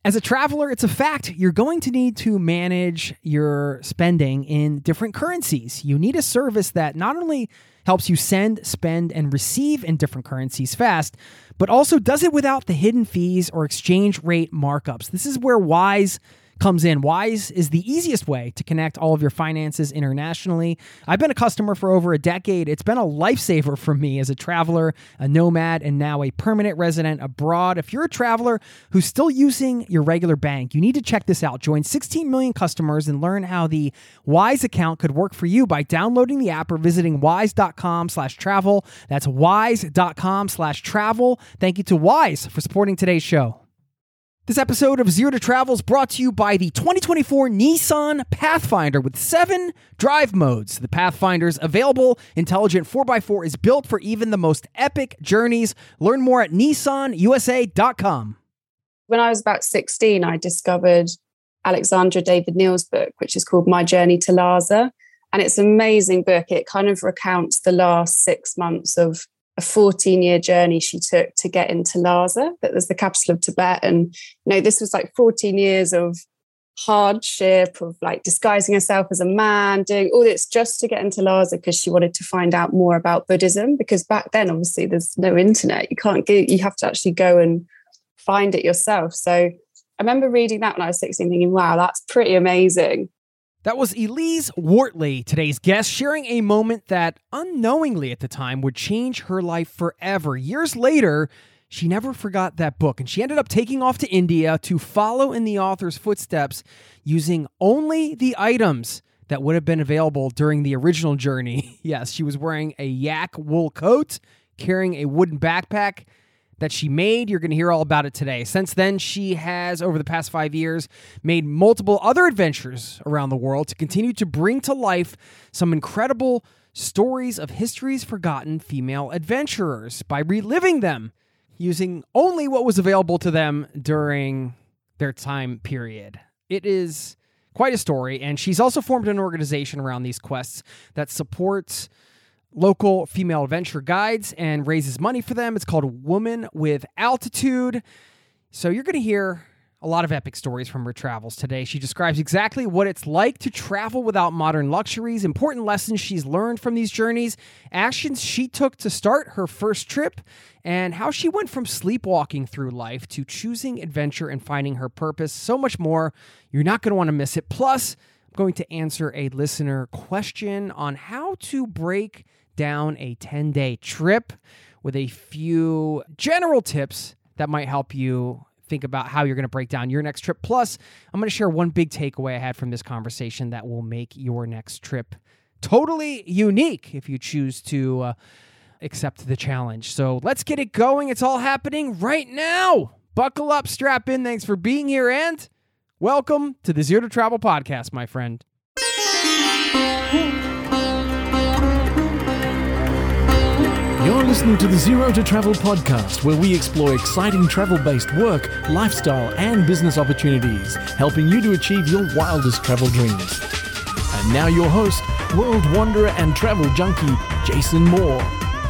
As a traveler, it's a fact. You're going to need to manage your spending in different currencies. You need a service that not only helps you send, spend, and receive in different currencies fast, but also does it without the hidden fees or exchange rate markups. This is where Wise comes in. Wise is the easiest way to connect all of your finances internationally. I've been a customer for over a decade. It's been a lifesaver for me as a traveler, a nomad, and now a permanent resident abroad. If you're a traveler who's still using your regular bank, you need to check this out. Join 16 million customers and learn how the Wise account could work for you by downloading the app or visiting wise.com/travel. That's wise.com/travel. Thank you to Wise for supporting today's show. This episode of Zero to Travel is brought to you by the 2024 Nissan Pathfinder with 7 drive modes. The Pathfinder's available intelligent 4x4 is built for even the most epic journeys. Learn more at nissanusa.com. When I was about 16, I discovered Alexandra David Neal's book, which is called My Journey to Lhasa. And it's an amazing book. It kind of recounts the last 6 months of a 14-year journey she took to get into Lhasa, that was the capital of Tibet. And, this was like 14 years of hardship, of like disguising herself as a man, doing all this just to get into Lhasa because she wanted to find out more about Buddhism. Because back then, obviously, there's no internet. You have to actually go and find it yourself. So I remember reading that when I was 16 thinking, wow, that's pretty amazing. That was Elise Wortley, today's guest, sharing a moment that unknowingly at the time would change her life forever. Years later, she never forgot that book, and she ended up taking off to India to follow in the author's footsteps using only the items that would have been available during the original journey. Yes, she was wearing a yak wool coat, carrying a wooden backpack that she made. You're going to hear all about it today. Since then, she has, over the past 5 years, made multiple other adventures around the world to continue to bring to life some incredible stories of history's forgotten female adventurers by reliving them using only what was available to them during their time period. It is quite a story, and she's also formed an organization around these quests that supports local female adventure guides and raises money for them. It's called Woman with Altitude. So you're going to hear a lot of epic stories from her travels today. She describes exactly what it's like to travel without modern luxuries, important lessons she's learned from these journeys, actions she took to start her first trip, and how she went from sleepwalking through life to choosing adventure and finding her purpose. So much more. You're not going to want to miss it. Plus, I'm going to answer a listener question on how to break down a 10-day trip with a few general tips that might help you think about how you're going to break down your next trip. Plus, I'm going to share one big takeaway I had from this conversation that will make your next trip totally unique if you choose to accept the challenge. So let's get it going. It's all happening right now. Buckle up, strap in. Thanks for being here, and welcome to the Zero to Travel podcast, my friend. You're listening to the Zero to Travel podcast, where we explore exciting travel-based work, lifestyle, and business opportunities, helping you to achieve your wildest travel dreams. And now your host, world wanderer and travel junkie, Jason Moore.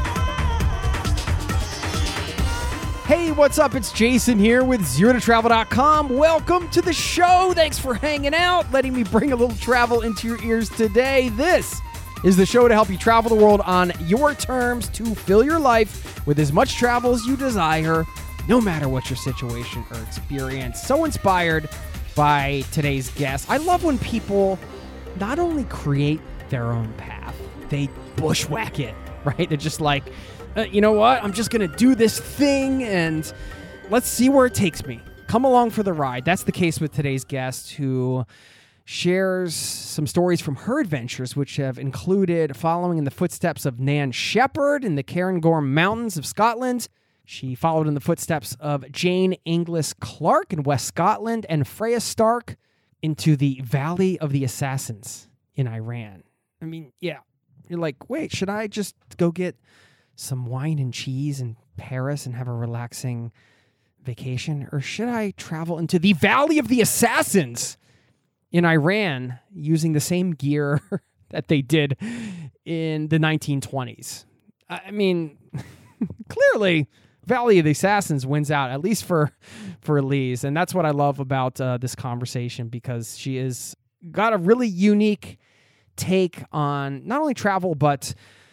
Hey, what's up? It's Jason here with ZeroToTravel.com. Welcome to the show. Thanks for hanging out, letting me bring a little travel into your ears today. This is the show to help you travel the world on your terms to fill your life with as much travel as you desire, no matter what your situation or experience. So inspired by today's guest. I love when people not only create their own path, they bushwhack it, right? They're just like, you know what? I'm just going to do this thing and let's see where it takes me. Come along for the ride. That's the case with today's guest, who shares some stories from her adventures, which have included following in the footsteps of Nan Shepherd in the Cairngorm Mountains of Scotland. She followed in the footsteps of Jane Inglis Clark in West Scotland and Freya Stark into the Valley of the Assassins in Iran. I mean, yeah, you're like, wait, should I just go get some wine and cheese in Paris and have a relaxing vacation? Or should I travel into the Valley of the Assassins in Iran using the same gear that they did in the 1920s? I mean, clearly Valley of the Assassins wins out, at least for Elise. And that's what I love about this conversation, because she is got a really unique take on not only travel, but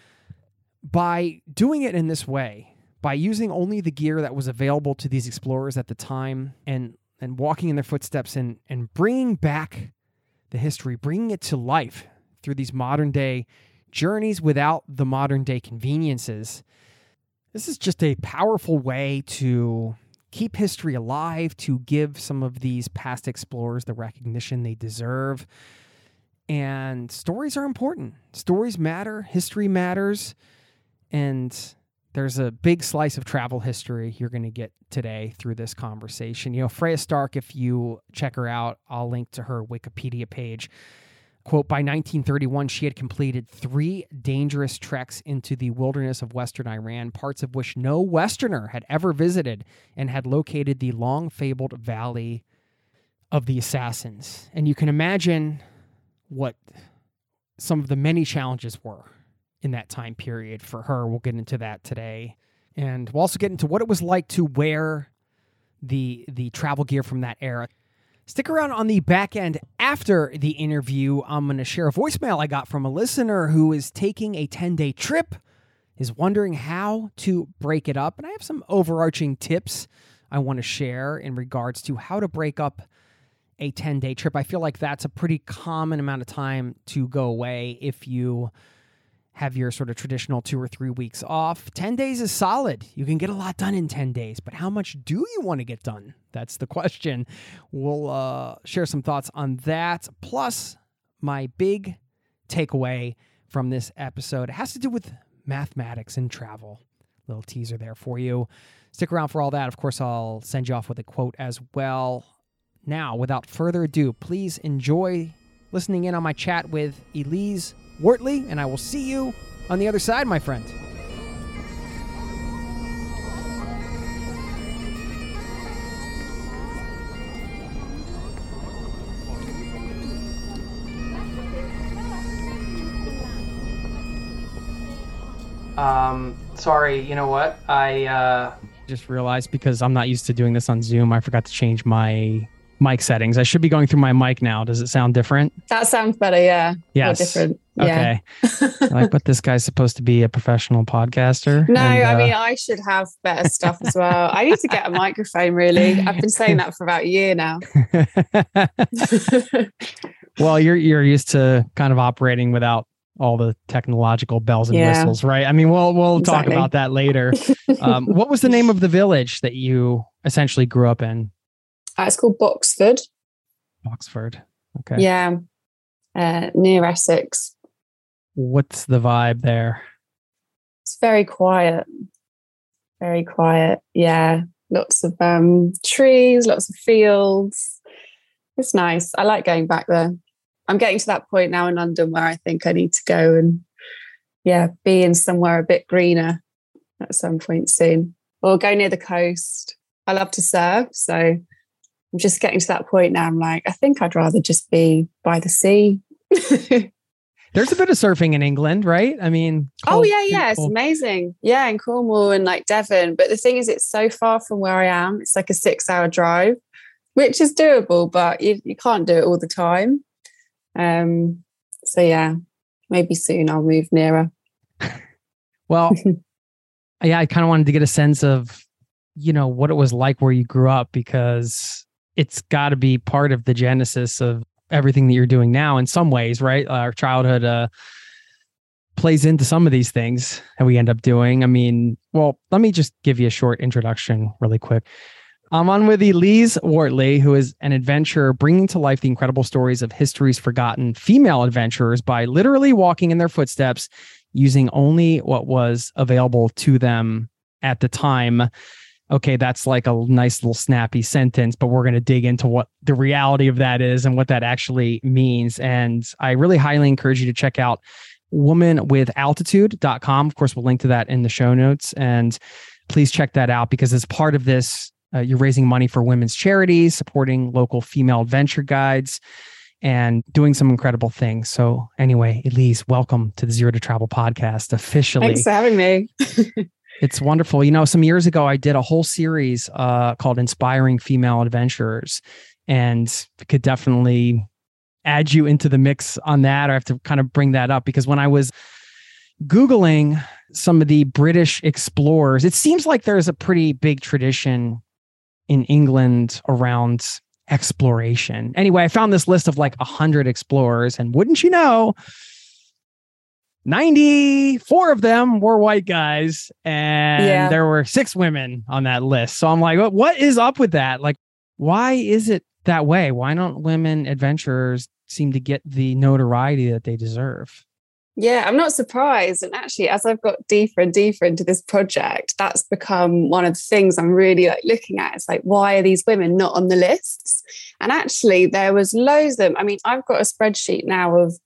by doing it in this way, by using only the gear that was available to these explorers at the time, and walking in their footsteps, and bringing back the history, bringing it to life through these modern day journeys without the modern day conveniences. This is just a powerful way to keep history alive, to give some of these past explorers the recognition they deserve. And stories are important. Stories matter. History matters. And there's a big slice of travel history you're going to get today through this conversation. Freya Stark, if you check her out, I'll link to her Wikipedia page. Quote, by 1931, she had completed 3 dangerous treks into the wilderness of Western Iran, parts of which no Westerner had ever visited, and had located the long-fabled Valley of the Assassins. And you can imagine what some of the many challenges were in that time period for her. We'll get into that today. And we'll also get into what it was like to wear the travel gear from that era. Stick around on the back end after the interview. I'm going to share a voicemail I got from a listener who is taking a 10-day trip, is wondering how to break it up. And I have some overarching tips I want to share in regards to how to break up a 10-day trip. I feel like that's a pretty common amount of time to go away if you have your sort of traditional 2 or 3 weeks off. 10 days is solid. You can get a lot done in 10 days, but how much do you want to get done? That's the question. We'll share some thoughts on that. Plus, my big takeaway from this episode has to do with mathematics and travel. Little teaser there for you. Stick around for all that. Of course, I'll send you off with a quote as well. Now, without further ado, please enjoy listening in on my chat with Elise Wortley, and I will see you on the other side, my friend. Sorry, you know what? I just realized, because I'm not used to doing this on Zoom, I forgot to change my mic settings. I should be going through my mic now. Does it sound different? That sounds better, yeah. Yes. More different. Okay. Yeah. But this guy's supposed to be a professional podcaster. No, I mean, I should have better stuff as well. I need to get a microphone, really. I've been saying that for about a year now. Well, you're used to kind of operating without all the technological bells and whistles, right? I mean, we'll talk about that later. What was the name of the village that you essentially grew up in? It's called Boxford. Boxford. Okay. Yeah. Near Essex. What's the vibe there? It's very quiet. Very quiet. Yeah. Lots of trees, lots of fields. It's nice. I like going back there. I'm getting to that point now in London where I think I need to go and, be in somewhere a bit greener at some point soon. Or go near the coast. I love to surf, so I'm just getting to that point now. I'm like, I think I'd rather just be by the sea. There's a bit of surfing in England, right? I mean, it's amazing. Yeah, in Cornwall and like Devon. But the thing is, it's so far from where I am. It's like a 6-hour drive, which is doable, but you can't do it all the time. So yeah, maybe soon I'll move nearer. Well, I kind of wanted to get a sense of, what it was like where you grew up, because it's got to be part of the genesis of everything that you're doing now in some ways, right? Our childhood plays into some of these things that we end up doing. I mean, well, let me just give you a short introduction really quick. I'm on with Elise Wortley, who is an adventurer bringing to life the incredible stories of history's forgotten female adventurers by literally walking in their footsteps, using only what was available to them at the time. Okay, that's like a nice little snappy sentence, but we're going to dig into what the reality of that is and what that actually means. And I really highly encourage you to check out womanwithaltitude.com. Of course, we'll link to that in the show notes. And please check that out, because as part of this, you're raising money for women's charities, supporting local female adventure guides, and doing some incredible things. So anyway, Elise, welcome to the Zero to Travel podcast officially. Thanks for having me. It's wonderful. You know, some years ago, I did a whole series called Inspiring Female Adventurers, and could definitely add you into the mix on that. Or I have to kind of bring that up because when I was Googling some of the British explorers, it seems like there's a pretty big tradition in England around exploration. Anyway, I found this list of like 100 explorers, and wouldn't you know, 94 of them were white guys, and there were 6 women on that list. So I'm like, what is up with that? Like, why is it that way? Why don't women adventurers seem to get the notoriety that they deserve? Yeah, I'm not surprised. And actually, as I've got deeper and deeper into this project, that's become one of the things I'm really like looking at. It's like, why are these women not on the lists? And actually, there was loads of them. I mean, I've got a spreadsheet now of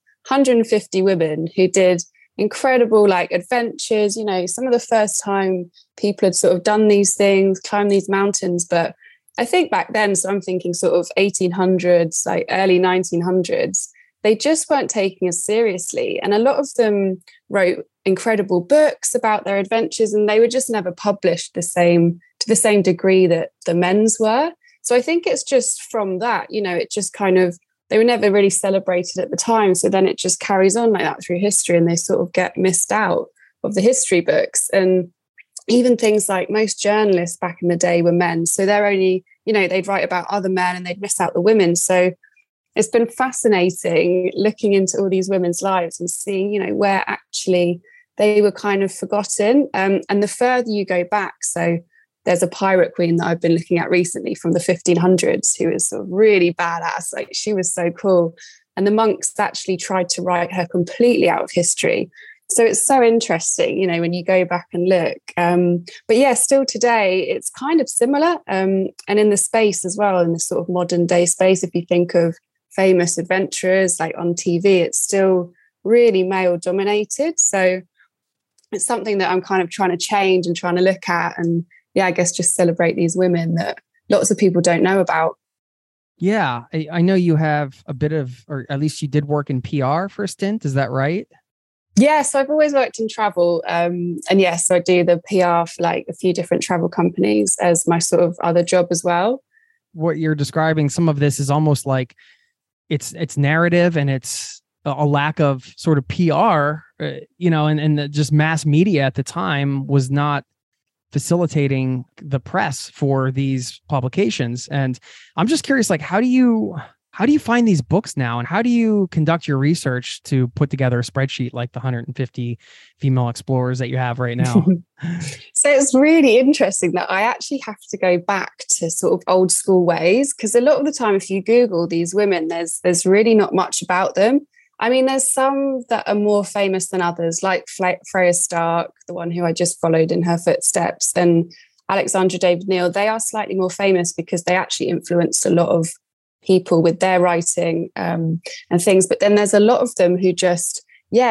150 women who did incredible like adventures, you know, some of the first time people had sort of done these things, climbed these mountains. But I think back then, so I'm thinking sort of 1800s, like early 1900s, they just weren't taking us seriously. And a lot of them wrote incredible books about their adventures, and they were just never published to the same degree that the men's were. So I think it's just from that, you know, it just kind of, they were never really celebrated at the time. So then it just carries on like that through history, and they sort of get missed out of the history books. And even things like most journalists back in the day were men. So they're only, you know, they'd write about other men and they'd miss out the women. So it's been fascinating looking into all these women's lives and seeing, you know, where actually they were kind of forgotten. And the further you go back, so there's a pirate queen that I've been looking at recently from the 1500s who is sort of really badass. Like, she was so cool. And the monks actually tried to write her completely out of history. So it's so interesting, you know, when you go back and look. But yeah, still today, it's kind of similar. And in the space as well, in the sort of modern day space, if you think of famous adventurers like on TV, it's still really male dominated. So it's something that I'm kind of trying to change and trying to look at, and yeah, I guess just celebrate these women that lots of people don't know about. Yeah, I know you have a bit of, or at least you did work in PR for a stint. Is that right? Yeah, so I've always worked in travel. And yes, so I do the PR for like a few different travel companies as my sort of other job as well. What you're describing, some of this is almost like it's narrative, and it's a lack of sort of PR, you know, and just mass media at the time was not facilitating the press for these publications. And I'm just curious, like, how do you find these books now, and how do you conduct your research to put together a spreadsheet like the 150 female explorers that you have right now? So it's really interesting that I actually have to go back to sort of old school ways, because a lot of the time, if you Google these women, there's really not much about them. I mean, there's some that are more famous than others, like Freya Stark, the one who I just followed in her footsteps, and Alexandra David Neal. They are slightly more famous because they actually influenced a lot of people with their writing and things. But then there's a lot of them who just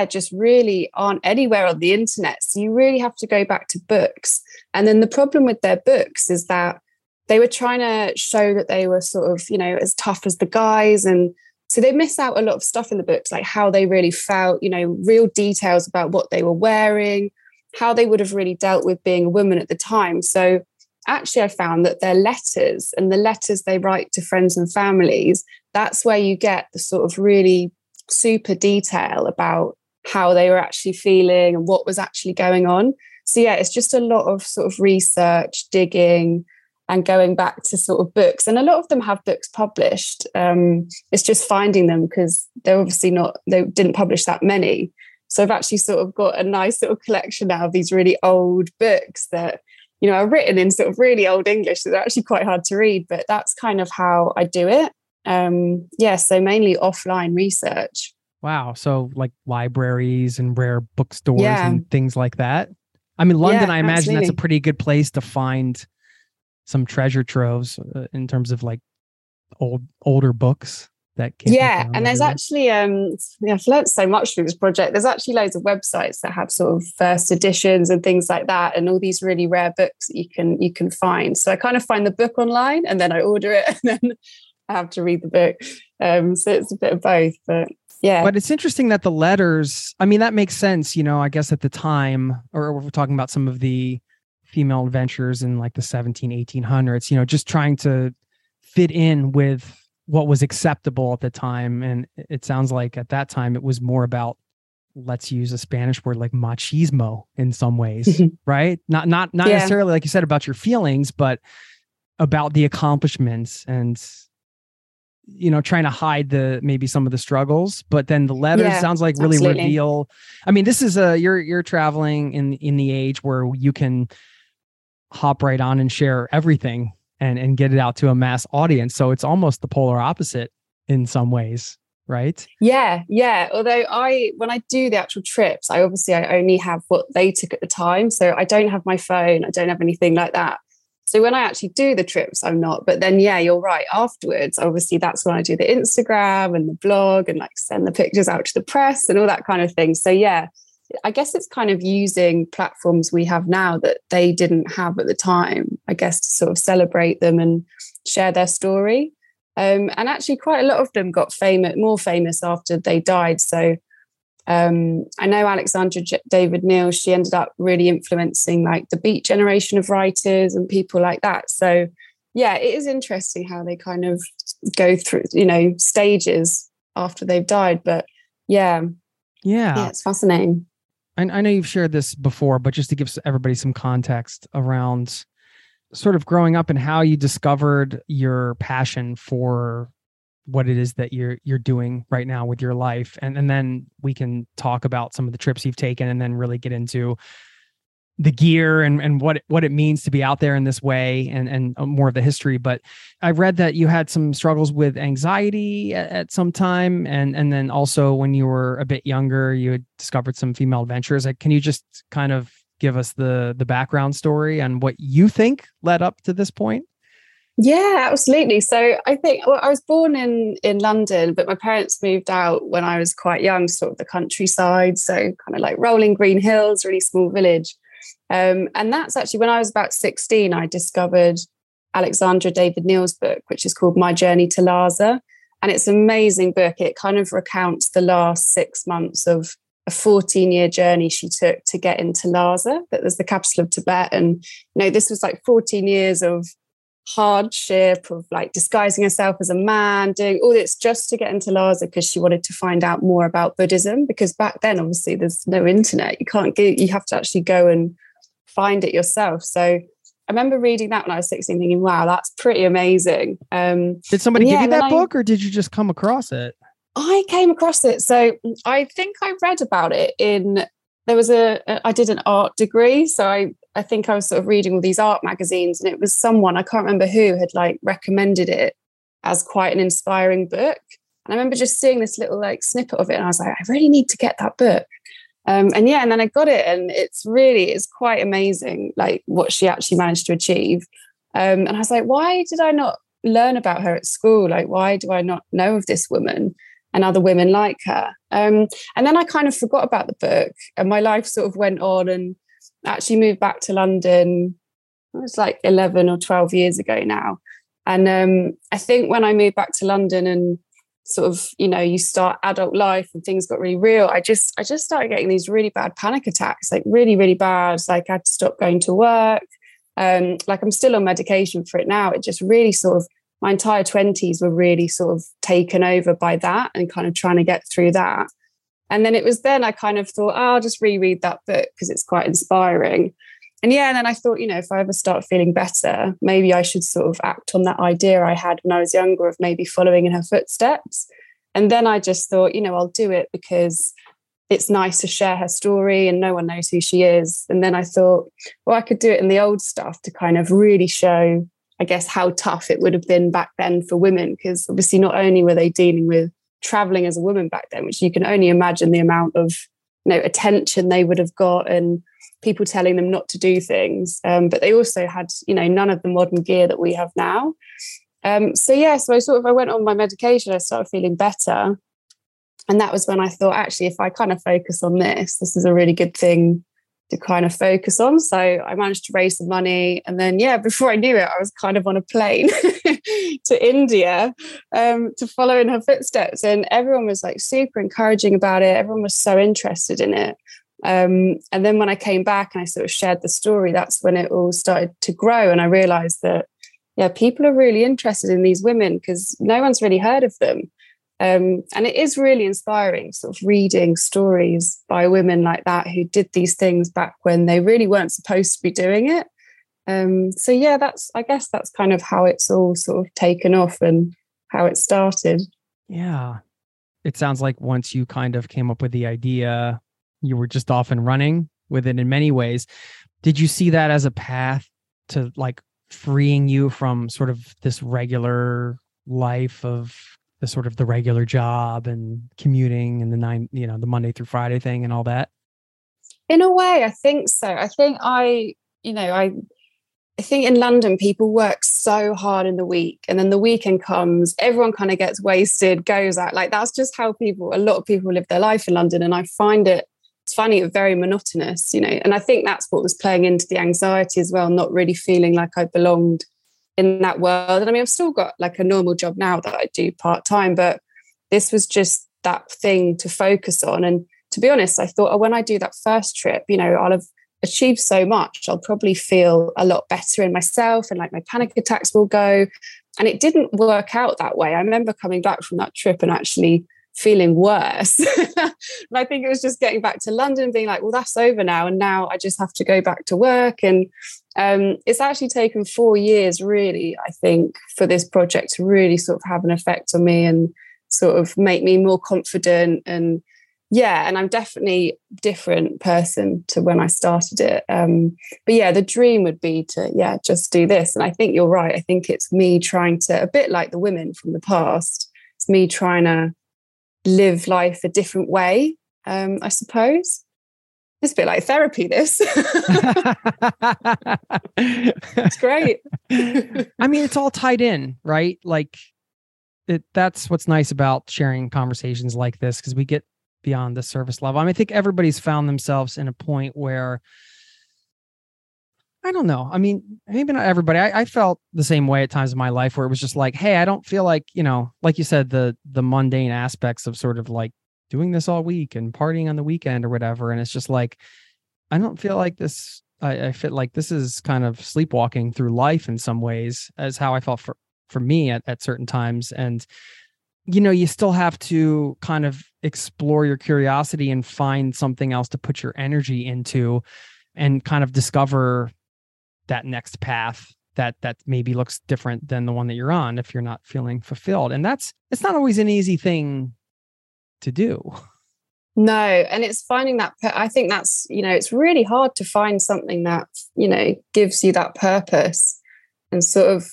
really aren't anywhere on the internet. So you really have to go back to books. And then the problem with their books is that they were trying to show that they were sort of, you know, as tough as the guys. And so they miss out a lot of stuff in the books, like how they really felt, you know, real details about what they were wearing, how they would have really dealt with being a woman at the time. So actually, I found that their letters and the letters they write to friends and families, that's where you get the sort of really super detail about how they were actually feeling and what was actually going on. So yeah, it's just a lot of sort of research, digging, and going back to sort of books. And a lot of them have books published. It's just finding them, because they're obviously they didn't publish that many. So I've actually sort of got a nice little collection now of these really old books that, you know, are written in sort of really old English. So they're actually quite hard to read, but that's kind of how I do it. So mainly offline research. Wow. So like libraries and rare bookstores and things like that. I mean, London, I imagine that's a pretty good place to find some treasure troves in terms of like older books that can. Yeah. And there's actually, I've learned so much through this project. There's actually loads of websites that have sort of first editions and things like that, and all these really rare books that you can find. So I kind of find the book online and then I order it and then I have to read the book. So it's a bit of both, but yeah. But it's interesting that the letters, I mean, that makes sense, you know, I guess at the time, or we're talking about some of the female adventurers in like the 1800s, just trying to fit in with what was acceptable at the time. And it sounds like at that time, it was more about, let's use a Spanish word like machismo in some ways, right? Not necessarily, like you said, about your feelings, but about the accomplishments and, trying to hide maybe some of the struggles. But then the letters sounds like really reveal. I mean, this is you're traveling in the age where you can hop right on and share everything and get it out to a mass audience. So it's almost the polar opposite in some ways, right? Yeah. Although when I do the actual trips, I only have what they took at the time. So I don't have my phone. I don't have anything like that. So when I actually do the trips, I'm not. But then, you're right. Afterwards, obviously, that's when I do the Instagram and the blog and like send the pictures out to the press and all that kind of thing. So I guess it's kind of using platforms we have now that they didn't have at the time, I guess, to sort of celebrate them and share their story. And actually quite a lot of them got more famous after they died. So I know Alexandra David Neal, she ended up really influencing like the Beat generation of writers and people like that. So it is interesting how they kind of go through, stages after they've died. But yeah, it's fascinating. I know you've shared this before, but just to give everybody some context around sort of growing up and how you discovered your passion for what it is that you're doing right now with your life. And then we can talk about some of the trips you've taken and then really get into the gear and what it means to be out there in this way and more of the history. But I read that you had some struggles with anxiety at some time. And then also when you were a bit younger, you had discovered some female adventures. Can you just kind of give us the background story and what you think led up to this point? Yeah, absolutely. So I think I was born in London, but my parents moved out when I was quite young, sort of the countryside. So kind of like rolling green hills, really small village. And that's actually when I was about 16, I discovered Alexandra David Neal's book, which is called My Journey to Lhasa. And it's an amazing book. It kind of recounts the last 6 months of a 14-year journey she took to get into Lhasa, that was the capital of Tibet. And, this was like 14 years of hardship, of like disguising herself as a man, doing all this just to get into Lhasa because she wanted to find out more about Buddhism, because back then obviously there's no internet, you have to actually go and find it yourself. So I remember reading that when I was 16 thinking, wow, that's pretty amazing. Did somebody give you that book or did you just come across it? I came across it. So I think I read about it I did an art degree. So I think I was sort of reading all these art magazines, and it was someone, I can't remember who, had like recommended it as quite an inspiring book. And I remember just seeing this little like snippet of it and I was like, I really need to get that book. And then I got it, and it's quite amazing, like what she actually managed to achieve. And I was like, why did I not learn about her at school? Like, why do I not know of this woman and other women like her? And then I kind of forgot about the book, and my life sort of went on, and actually moved back to London. It was like 11 or 12 years ago now. And I think when I moved back to London and sort of, you start adult life and things got really real, I just started getting these really bad panic attacks, like really, really bad. Like I had to stop going to work. Like I'm still on medication for it now. It just really sort of, my entire 20s were really sort of taken over by that and kind of trying to get through that. And then it was then I kind of thought, I'll just reread that book because it's quite inspiring. And then I thought, if I ever start feeling better, maybe I should sort of act on that idea I had when I was younger of maybe following in her footsteps. And then I just thought, I'll do it because it's nice to share her story and no one knows who she is. And then I thought, well, I could do it in the old stuff to kind of really show, I guess, how tough it would have been back then for women, because obviously not only were they dealing with traveling as a woman back then, which you can only imagine the amount of attention they would have got and people telling them not to do things, but they also had none of the modern gear that we have now. So I went on my medication, I started feeling better, and that was when I thought, actually, if I kind of focus on this is a really good thing to kind of focus on. So I managed to raise some money, and then before I knew it, I was kind of on a plane to India to follow in her footsteps, and everyone was like super encouraging about it. Everyone was so interested in it. And then when I came back and I sort of shared the story, that's when it all started to grow. And I realized that, yeah, people are really interested in these women because no one's really heard of them. And it is really inspiring sort of reading stories by women like that who did these things back when they really weren't supposed to be doing it. So yeah, I guess that's kind of how it's all sort of taken off and how it started. Yeah. It sounds like once you kind of came up with the idea, you were just off and running with it in many ways. Did you see that as a path to like freeing you from sort of this regular life of the sort of the regular job and commuting and the Monday through Friday thing and all that? In a way, I think so. I think I think in London, people work so hard in the week, and then the weekend comes, everyone kind of gets wasted, goes out. Like that's just how a lot of people live their life in London. And I finding it very monotonous, and I think that's what was playing into the anxiety as well, not really feeling like I belonged in that world. And I mean, I've still got like a normal job now that I do part-time, but this was just that thing to focus on. And to be honest, I thought, when I do that first trip, I'll have achieved so much. I'll probably feel a lot better in myself and like my panic attacks will go. And it didn't work out that way. I remember coming back from that trip and actually feeling worse. And I think it was just getting back to London, being like, well, that's over now. And now I just have to go back to work. And it's actually taken 4 years, really, I think, for this project to really sort of have an effect on me and sort of make me more confident. And yeah, and I'm definitely a different person to when I started it. But yeah, the dream would be to, just do this. And I think you're right. I think it's me trying to, a bit like the women from the past, it's me trying to live life a different way, I suppose. It's a bit like therapy, this. It's great. I mean, it's all tied in, right? Like that's what's nice about sharing conversations like this, because we get beyond the surface level. I mean, I think everybody's found themselves in a point where, I don't know. I mean, maybe not everybody. I felt the same way at times in my life where it was just like, hey, I don't feel like, like you said, the mundane aspects of sort of like doing this all week and partying on the weekend or whatever. And it's just like, I don't feel like this. I feel like this is kind of sleepwalking through life in some ways, as how I felt for me at certain times. And you still have to kind of explore your curiosity and find something else to put your energy into and kind of discover that next path that maybe looks different than the one that you're on if you're not feeling fulfilled. And it's not always an easy thing to do. No. And it's finding that, I think that's, it's really hard to find something that, gives you that purpose and sort of,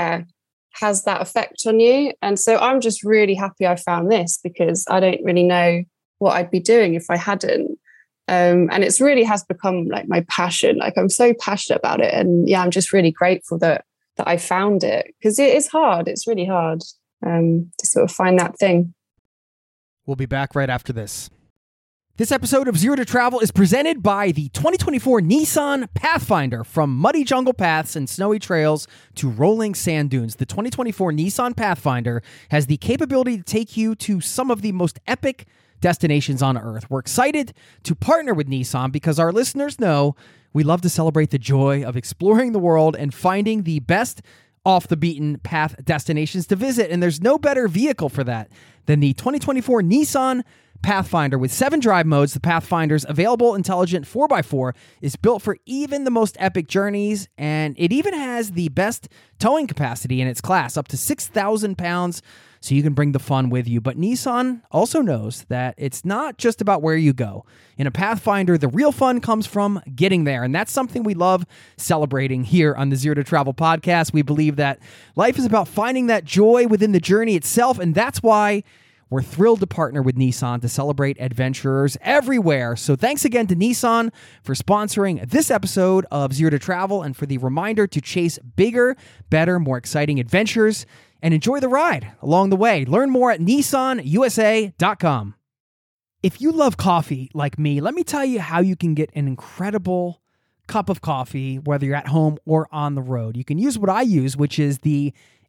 has that effect on you. And so I'm just really happy I found this, because I don't really know what I'd be doing if I hadn't. And it's really has become like my passion. Like I'm so passionate about it. And I'm just really grateful that I found it, because it is hard. It's really hard to sort of find that thing. We'll be back right after this. This episode of Zero to Travel is presented by the 2024 Nissan Pathfinder. From muddy jungle paths and snowy trails to rolling sand dunes, the 2024 Nissan Pathfinder has the capability to take you to some of the most epic destinations on Earth. We're excited to partner with Nissan because our listeners know we love to celebrate the joy of exploring the world and finding the best off the beaten path destinations to visit. And there's no better vehicle for that than the 2024 Nissan Pathfinder. With 7 drive modes, the Pathfinder's available intelligent 4x4 is built for even the most epic journeys, and it even has the best towing capacity in its class, up to 6,000 pounds, so you can bring the fun with you. But Nissan also knows that it's not just about where you go. In a Pathfinder, the real fun comes from getting there, and that's something we love celebrating here on the Zero to Travel podcast. We believe that life is about finding that joy within the journey itself, and that's why we're thrilled to partner with Nissan to celebrate adventurers everywhere. So thanks again to Nissan for sponsoring this episode of Zero to Travel and for the reminder to chase bigger, better, more exciting adventures and enjoy the ride along the way. Learn more at nissanusa.com. If you love coffee like me, let me tell you how you can get an incredible cup of coffee, whether you're at home or on the road. You can use what I use, which is the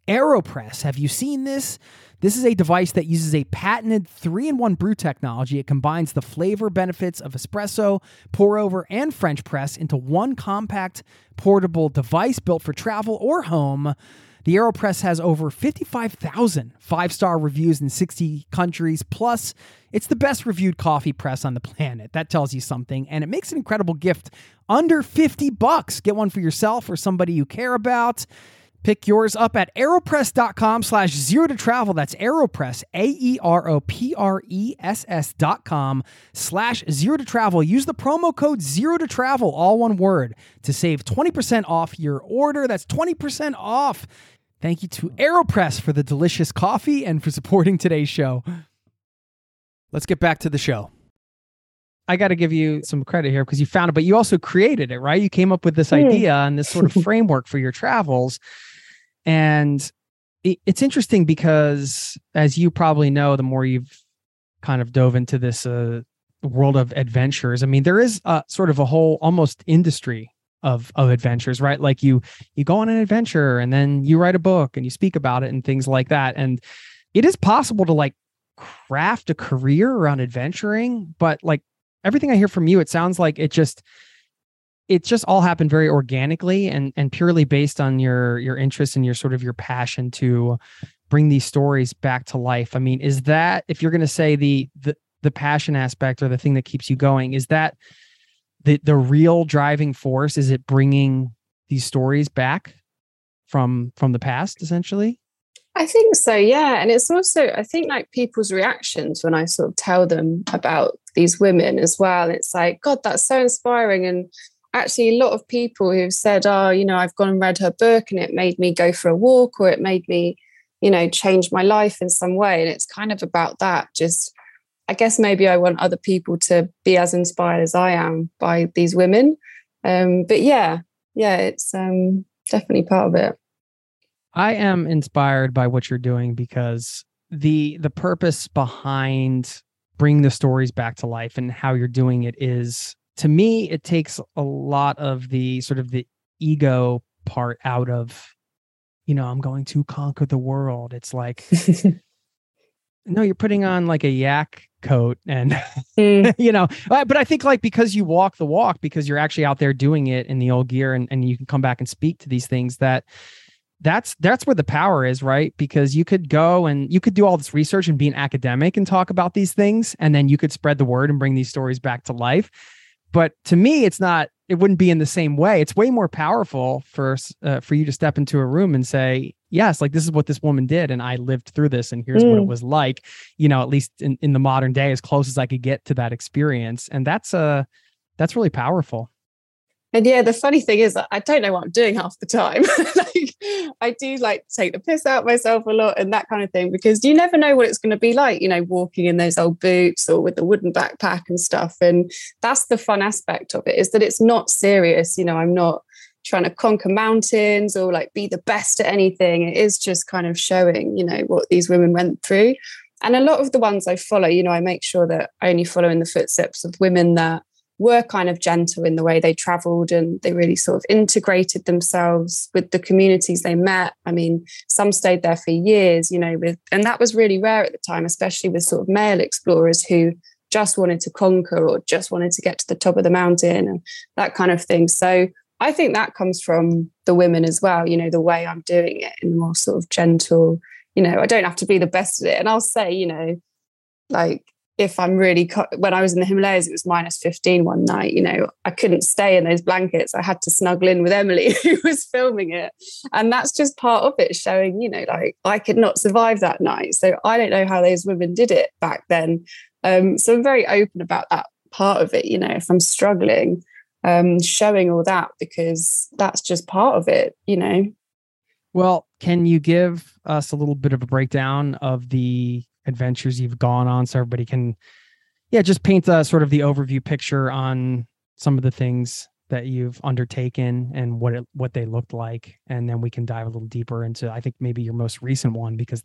AeroPress. Have you seen this? This is a device that uses a patented 3-in-1 brew technology. It combines the flavor benefits of espresso, pour over, and French press into one compact, portable device built for travel or home. The AeroPress has over 55,000 five-star reviews in 60 countries. Plus, it's the best reviewed coffee press on the planet. That tells you something. And it makes an incredible gift under $50. Get one for yourself or somebody you care about. Pick yours up at aeropress.com/zero to travel. That's AeroPress, AeroPress.com/zero to travel. Use the promo code zero to travel, all one word, to save 20% off your order. That's 20% off. Thank you to AeroPress for the delicious coffee and for supporting today's show. Let's get back to the show. I got to give you some credit here because you found it, but you also created it, right? You came up with this idea and this sort of framework for your travels. And it's interesting because, as you probably know, the more you've kind of dove into this world of adventures, I mean, there is sort of a whole almost industry of adventures, right? Like you go on an adventure and then you write a book and you speak about it and things like that. And it is possible to like craft a career around adventuring, but like everything I hear from you, it sounds like it just all happened very organically and purely based on your interest and your sort of your passion to bring these stories back to life. I mean, is that, if you're going to say the passion aspect or the thing that keeps you going, is that the real driving force? Is it bringing these stories back from the past, essentially? I think so, yeah. And it's also, I think, like people's reactions when I sort of tell them about these women as well. It's like, God, that's so inspiring. And actually a lot of people who've said, oh, you know, I've gone and read her book and it made me go for a walk, or it made me, you know, change my life in some way. And it's kind of about that. Just, I guess maybe I want other people to be as inspired as I am by these women. But yeah, it's definitely part of it. I am inspired by what you're doing because the purpose behind bringing the stories back to life and how you're doing it is, to me, it takes a lot of the sort of the ego part out of, you know, I'm going to conquer the world. It's like, no, you're putting on like a yak coat and, you know, but I think like because you walk the walk, because you're actually out there doing it in the old gear and you can come back and speak to these things, that's where the power is, right? Because you could go and you could do all this research and be an academic and talk about these things, and then you could spread the word and bring these stories back to life. But to me, it wouldn't be in the same way. It's way more powerful for you to step into a room and say, yes, like this is what this woman did. And I lived through this and here's what it was like, you know, at least in the modern day, as close as I could get to that experience. And that's really powerful. And yeah, the funny thing is I don't know what I'm doing half the time. Like, I do like take the piss out of myself a lot and that kind of thing, because you never know what it's going to be like, you know, walking in those old boots or with the wooden backpack and stuff. And that's the fun aspect of it, is that it's not serious. You know, I'm not trying to conquer mountains or like be the best at anything. It is just kind of showing, you know, what these women went through. And a lot of the ones I follow, you know, I make sure that I only follow in the footsteps of women that were kind of gentle in the way they traveled, and they really sort of integrated themselves with the communities they met. I mean, some stayed there for years, you know, and that was really rare at the time, especially with sort of male explorers who just wanted to conquer or just wanted to get to the top of the mountain and that kind of thing. So I think that comes from the women as well, you know, the way I'm doing it in a more sort of gentle, you know, I don't have to be the best at it. And I'll say, you know, like, if I'm really, when I was in the Himalayas, it was -15 one night, you know, I couldn't stay in those blankets. I had to snuggle in with Emily, who was filming it. And that's just part of it, showing, you know, like I could not survive that night. So I don't know how those women did it back then. So I'm very open about that part of it, you know, if I'm struggling, showing all that, because that's just part of it, you know. Well, can you give us a little bit of a breakdown of the adventures you've gone on so everybody can, just paint a sort of the overview picture on some of the things that you've undertaken and what they looked like. And then we can dive a little deeper into, I think, maybe your most recent one, because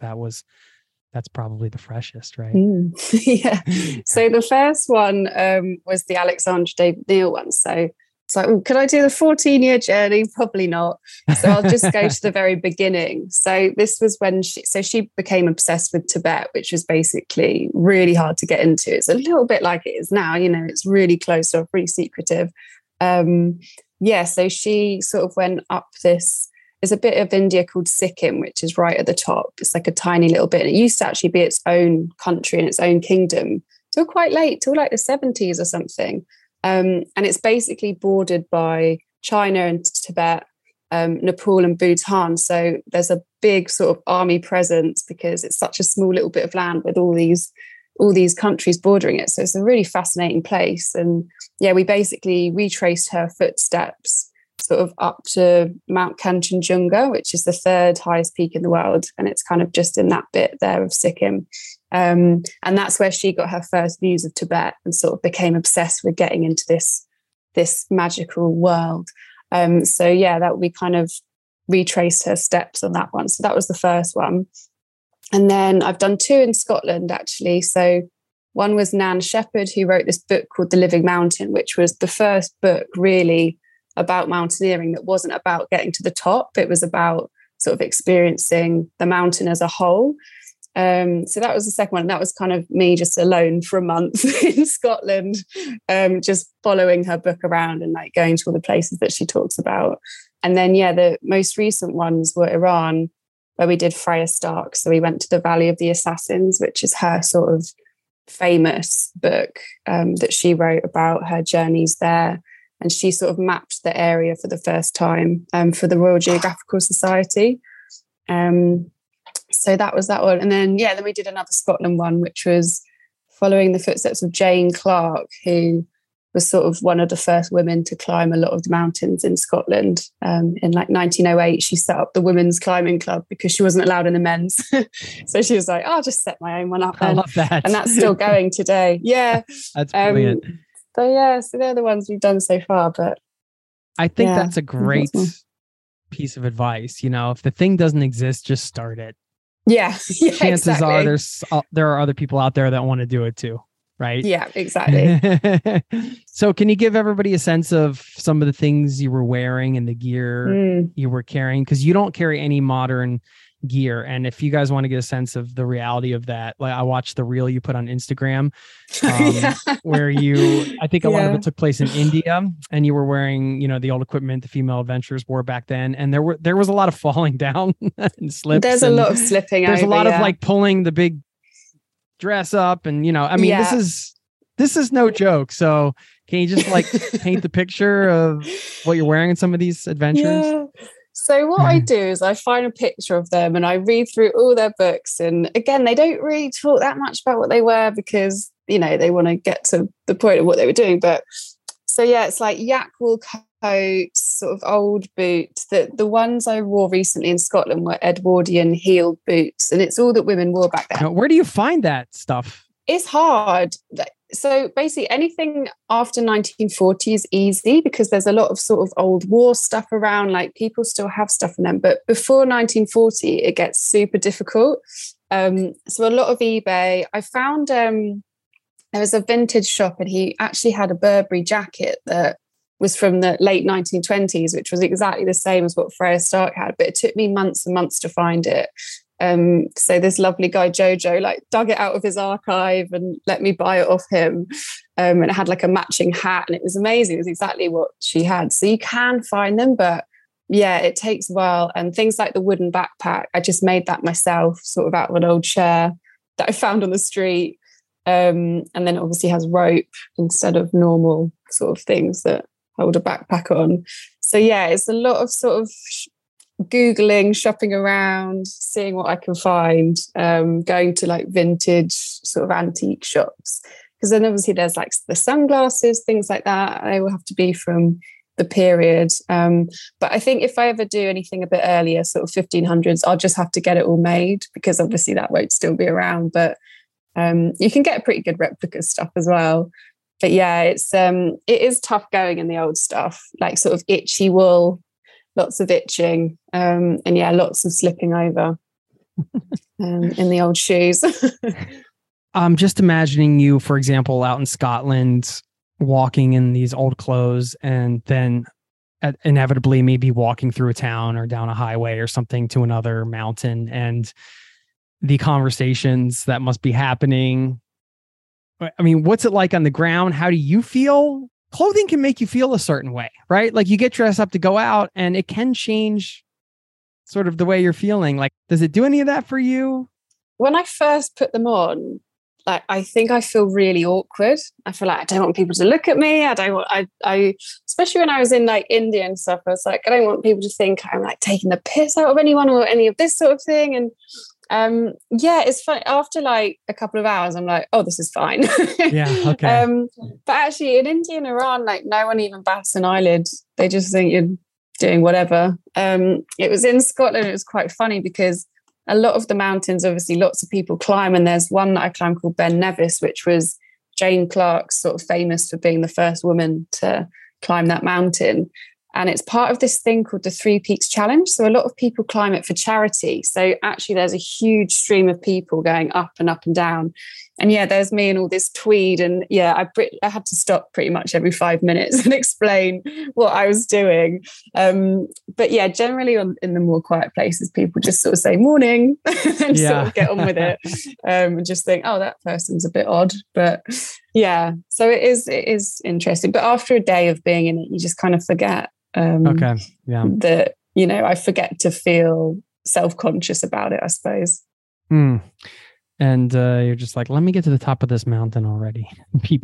that's probably the freshest, right? Yeah. So the first one was the Alexandra David Néel one. So It's like, oh, could I do the 14-year journey? Probably not. So I'll just go to the very beginning. So this was when she became obsessed with Tibet, which was basically really hard to get into. It's a little bit like it is now, it's really closed off, really secretive. So she sort of went up this. There's a bit of India called Sikkim, which is right at the top. It's like a tiny little bit. It used to actually be its own country and its own kingdom till quite late, till like the 70s or something. And it's basically bordered by China and Tibet, Nepal and Bhutan. So there's a big sort of army presence because it's such a small little bit of land with all these countries bordering it. So it's a really fascinating place. And yeah, we basically retraced her footsteps sort of up to Mount Kanchenjunga, which is the third highest peak in the world. And it's kind of just in that bit there of Sikkim. And that's where she got her first views of Tibet and sort of became obsessed with getting into this magical world. That we kind of retraced her steps on that one. So that was the first one. And then I've done 2 in Scotland, actually. So one was Nan Shepherd, who wrote this book called The Living Mountain, which was the first book really about mountaineering that wasn't about getting to the top. It was about sort of experiencing the mountain as a whole. So that was the second one. And that was kind of me just alone for a month in Scotland, just following her book around and like going to all the places that she talks about. And then, the most recent ones were Iran, where we did Freya Stark. So we went to the Valley of the Assassins, which is her sort of famous book that she wrote about her journeys there. And she sort of mapped the area for the first time for the Royal Geographical Society. So that was that one. And then we did another Scotland one, which was following the footsteps of Jane Clark, who was sort of one of the first women to climb a lot of the mountains in Scotland. In like 1908, she set up the Women's Climbing Club because she wasn't allowed in the men's. So she was like, I'll just set my own one up. I love that. And that's still going today. Yeah. That's brilliant. So they're the ones we've done so far. But I think that's a great piece of advice. If the thing doesn't exist, just start it. Yeah. Chances are there are other people out there that want to do it too, right? Yeah, exactly. So can you give everybody a sense of some of the things you were wearing and the gear you were carrying? Because you don't carry any modern gear. And if you guys want to get a sense of the reality of that, like I watched the reel you put on Instagram where I think a lot of it took place in India, and you were wearing, the old equipment the female adventurers wore back then. And there was a lot of falling down and slips. There's a lot of slipping. There's a lot of like pulling the big dress up and, this is no joke. So can you just like paint the picture of what you're wearing in some of these adventures? Yeah. So what I do is I find a picture of them and I read through all their books. And again, they don't really talk that much about what they wear because, they want to get to the point of what they were doing. But so, it's like yak wool coats, sort of old boots. The ones I wore recently in Scotland were Edwardian heeled boots. And it's all that women wore back then. Now, where do you find that stuff? It's hard. So basically anything after 1940 is easy because there's a lot of sort of old war stuff around, like people still have stuff in them. But before 1940, it gets super difficult. So a lot of eBay. I found there was a vintage shop and he actually had a Burberry jacket that was from the late 1920s, which was exactly the same as what Freya Stark had. But it took me months and months to find it. So this lovely guy, Jojo, like dug it out of his archive and let me buy it off him. And it had like a matching hat and it was amazing. It was exactly what she had. So you can find them, but it takes a while. And things like the wooden backpack, I just made that myself sort of out of an old chair that I found on the street. And then it obviously has rope instead of normal sort of things that hold a backpack on. So it's a lot of sort of Googling, shopping around, seeing what I can find, going to like vintage sort of antique shops. Because then obviously there's like the sunglasses, things like that. They will have to be from the period. But I think if I ever do anything a bit earlier, sort of 1500s, I'll just have to get it all made because obviously that won't still be around. But you can get pretty good replica stuff as well. But it is tough going in the old stuff, like sort of itchy wool, lots of itching, and lots of slipping over in the old shoes. I'm just imagining you, for example, out in Scotland walking in these old clothes and then inevitably maybe walking through a town or down a highway or something to another mountain, and the conversations that must be happening. I mean, what's it like on the ground? How do you feel? Clothing can make you feel a certain way, right? Like you get dressed up to go out and it can change sort of the way you're feeling. Like, does it do any of that for you? When I first put them on, like, I think I feel really awkward. I feel like I don't want people to look at me. I especially when I was in like India and stuff, I was like, I don't want people to think I'm like taking the piss out of anyone or any of this sort of thing. And it's funny. After like a couple of hours, I'm like, oh, this is fine. Yeah. Okay. But actually in India and Iran, like no one even bats an eyelid. They just think you're doing whatever. It was in Scotland. It was quite funny because a lot of the mountains, obviously lots of people climb, and there's one that I climbed called Ben Nevis, which was Jane Clark's sort of famous for being the first woman to climb that mountain. And it's part of this thing called the Three Peaks Challenge. So a lot of people climb it for charity. So actually there's a huge stream of people going up and up and down. And yeah, there's me in all this tweed. And yeah, I had to stop pretty much every 5 minutes and explain what I was doing. But yeah, generally in the more quiet places, people just sort of say morning and sort of get on with it. And just think, oh, that person's a bit odd. But yeah, so it is interesting. But after a day of being in it, you just kind of forget. That, you know, I forget to feel self-conscious about it, I suppose. And you're just like, let me get to the top of this mountain already. People,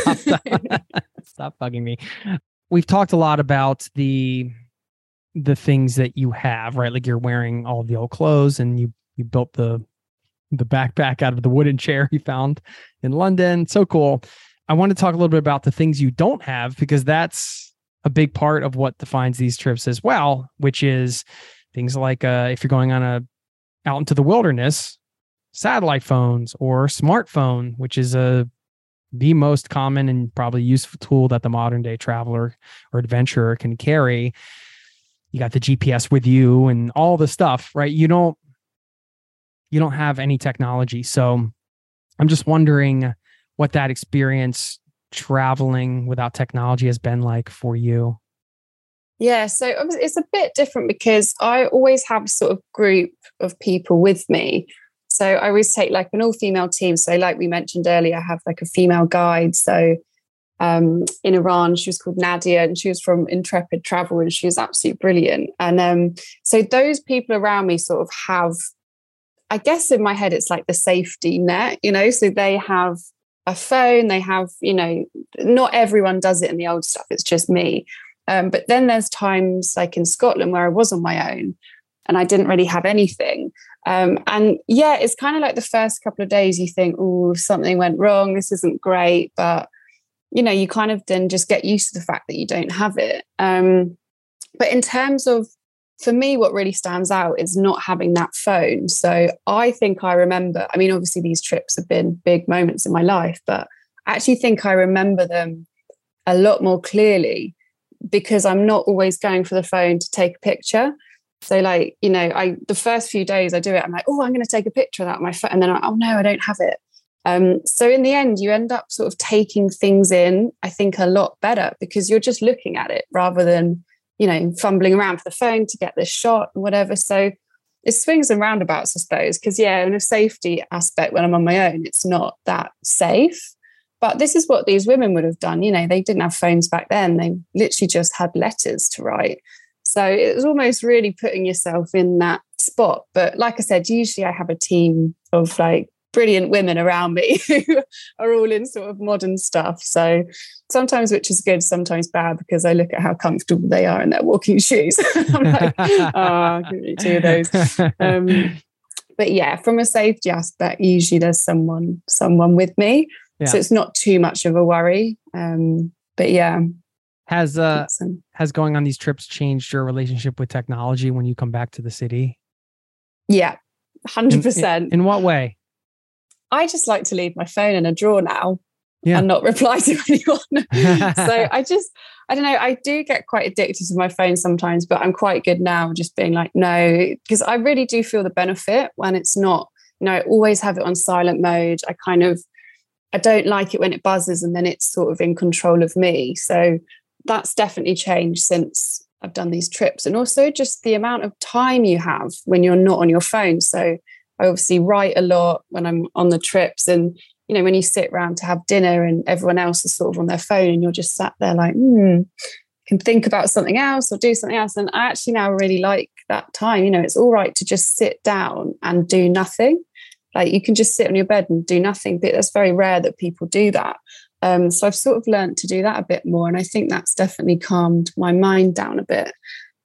stop bugging me. We've talked a lot about the things that you have, right? Like you're wearing all the old clothes, and you built the backpack out of the wooden chair you found in London. So cool. I want to talk a little bit about the things you don't have, because that's a big part of what defines these trips as well, which is things like if you're going on out into the wilderness, satellite phones or smartphone, which is the most common and probably useful tool that the modern day traveler or adventurer can carry. You got the GPS with you and all the stuff, right? You don't have any technology. So I'm just wondering what that experience traveling without technology has been like for you. Yeah, so it's a bit different because I always have a sort of group of people with me. So I always take like an all-female team. So like we mentioned earlier, I have like a female guide. So in Iran, she was called Nadia, and she was from Intrepid Travel, and she was absolutely brilliant. And so those people around me sort of have, I guess in my head, it's like the safety net, you know, so they have a phone, they have, you know, not everyone does it in the old stuff, it's just me. But then there's times like in Scotland where I was on my own and I didn't really have anything. And yeah, it's kind of like the first couple of days you think, oh, something went wrong, this isn't great. But, you know, you kind of then just get used to the fact that you don't have it. But in terms of, for me, what really stands out is not having that phone. So I think I remember, I mean, obviously these trips have been big moments in my life, but I actually think I remember them a lot more clearly because I'm not always going for the phone to take a picture. So like, you know, the first few days I do it, I'm like, oh, I'm going to take a picture of that on my phone. And then oh no, I don't have it. So in the end, you end up sort of taking things in, I think, a lot better because you're just looking at it rather than, you know, fumbling around for the phone to get this shot and whatever. So it swings and roundabouts, I suppose, because yeah, in a safety aspect, when I'm on my own, it's not that safe. But this is what these women would have done. You know, they didn't have phones back then. They literally just had letters to write. So it was almost really putting yourself in that spot. But like I said, usually I have a team of like brilliant women around me who are all in sort of modern stuff. So sometimes, which is good, sometimes bad, because I look at how comfortable they are in their walking shoes. I'm like, oh, give me two of those. But yeah, from a safety aspect, usually there's someone with me. Yeah. So it's not too much of a worry. But yeah. Has going on these trips changed your relationship with technology when you come back to the city? Yeah, 100%. In what way? I just like to leave my phone in a drawer now and not reply to anyone. So I don't know, I do get quite addicted to my phone sometimes, but I'm quite good now just being like, no, because I really do feel the benefit when it's not, you know, I always have it on silent mode. I kind of, I don't like it when it buzzes and then it's sort of in control of me. So that's definitely changed since I've done these trips. And also just the amount of time you have when you're not on your phone. So I obviously write a lot when I'm on the trips, and you know, when you sit around to have dinner and everyone else is sort of on their phone and you're just sat there like, can think about something else or do something else. And I actually now really like that time. You know, it's all right to just sit down and do nothing. Like you can just sit on your bed and do nothing, but that's very rare that people do that. So I've sort of learned to do that a bit more. And I think that's definitely calmed my mind down a bit.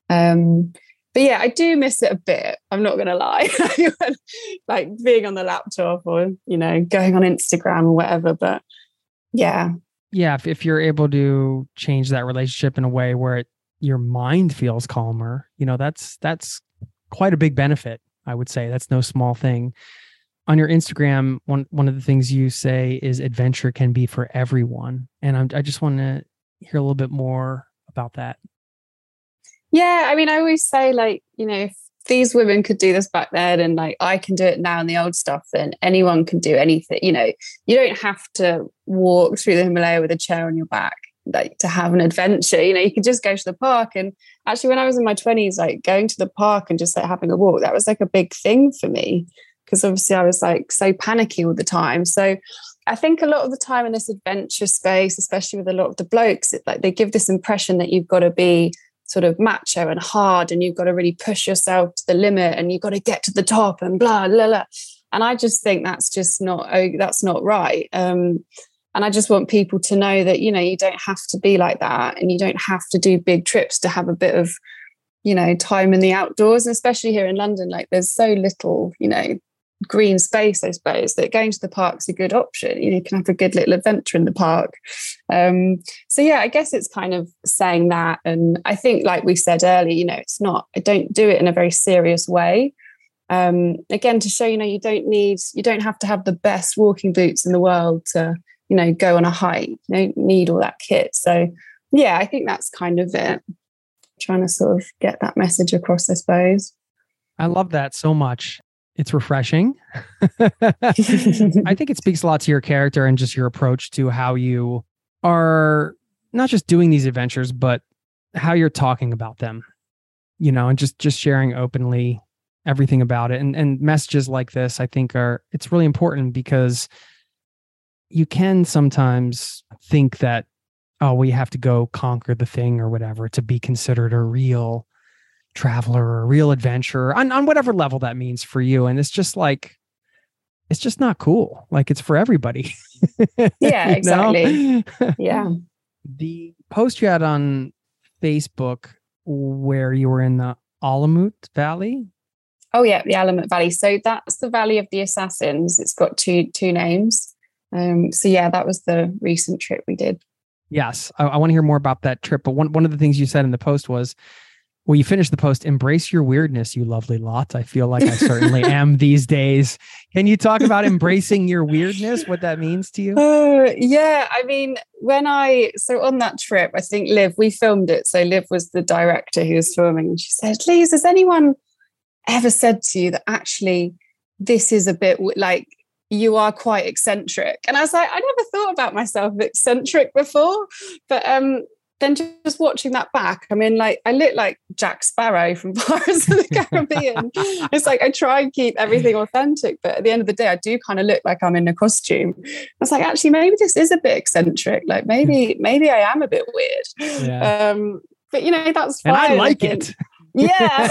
But yeah, I do miss it a bit. I'm not going to lie. Like being on the laptop or, you know, going on Instagram or whatever. But yeah. Yeah. If you're able to change that relationship in a way where your mind feels calmer, you know, that's quite a big benefit, I would say. That's no small thing. On your Instagram, one of the things you say is adventure can be for everyone. And I just want to hear a little bit more about that. Yeah, I mean, I always say, like, you know, if these women could do this back then and like I can do it now in the old stuff, then anyone can do anything. You know, you don't have to walk through the Himalaya with a chair on your back, like to have an adventure. You know, you can just go to the park. And actually, when I was in my 20s, like going to the park and just like having a walk, that was like a big thing for me, because obviously I was like so panicky all the time. So I think a lot of the time in this adventure space, especially with a lot of the blokes, like they give this impression that you've got to be sort of macho and hard and you've got to really push yourself to the limit and you've got to get to the top and blah, blah, blah. And I just think that's just not right. And I just want people to know that, you know, you don't have to be like that and you don't have to do big trips to have a bit of, you know, time in the outdoors. And especially here in London, like there's so little, you know, green space, I suppose, that going to the park's a good option. You know, you can have a good little adventure in the park. So yeah, I guess it's kind of saying that. And I think, like we said earlier, you know, I don't do it in a very serious way. Again, to show, you know, you don't have to have the best walking boots in the world to, you know, go on a hike. You don't need all that kit. So yeah, I think that's kind of it. Trying to sort of get that message across, I suppose. I love that so much. It's refreshing. I think it speaks a lot to your character and just your approach to how you are not just doing these adventures, but how you're talking about them, you know, and just sharing openly everything about it. And messages like this, I think it's really important, because you can sometimes think that, oh, we have to go conquer the thing or whatever to be considered a real traveler or a real adventurer on whatever level that means for you. And it's just like, it's just not cool. Like it's for everybody. Yeah, exactly. Yeah. The post you had on Facebook where you were in the Alamut Valley. Oh yeah, the Alamut Valley. So that's the Valley of the Assassins. It's got two names. So yeah, that was the recent trip we did. Yes. I want to hear more about that trip. But one of the things you said in the post was, well, you finished the post, embrace your weirdness, you lovely lot. I feel like I certainly am these days. Can you talk about embracing your weirdness, what that means to you? Yeah, I mean, so on that trip, I think Liv, we filmed it. So Liv was the director who was filming. And she said, Liz, has anyone ever said to you that actually this is a bit like you are quite eccentric? And I was like, I never thought about myself eccentric before. But then just watching that back, I mean, like I look like Jack Sparrow from Pirates of the Caribbean. It's like I try and keep everything authentic, but at the end of the day, I do kind of look like I'm in a costume. I was like, actually, maybe this is a bit eccentric. Like maybe I am a bit weird. Yeah. But you know, that's fine. And I like it. Yeah.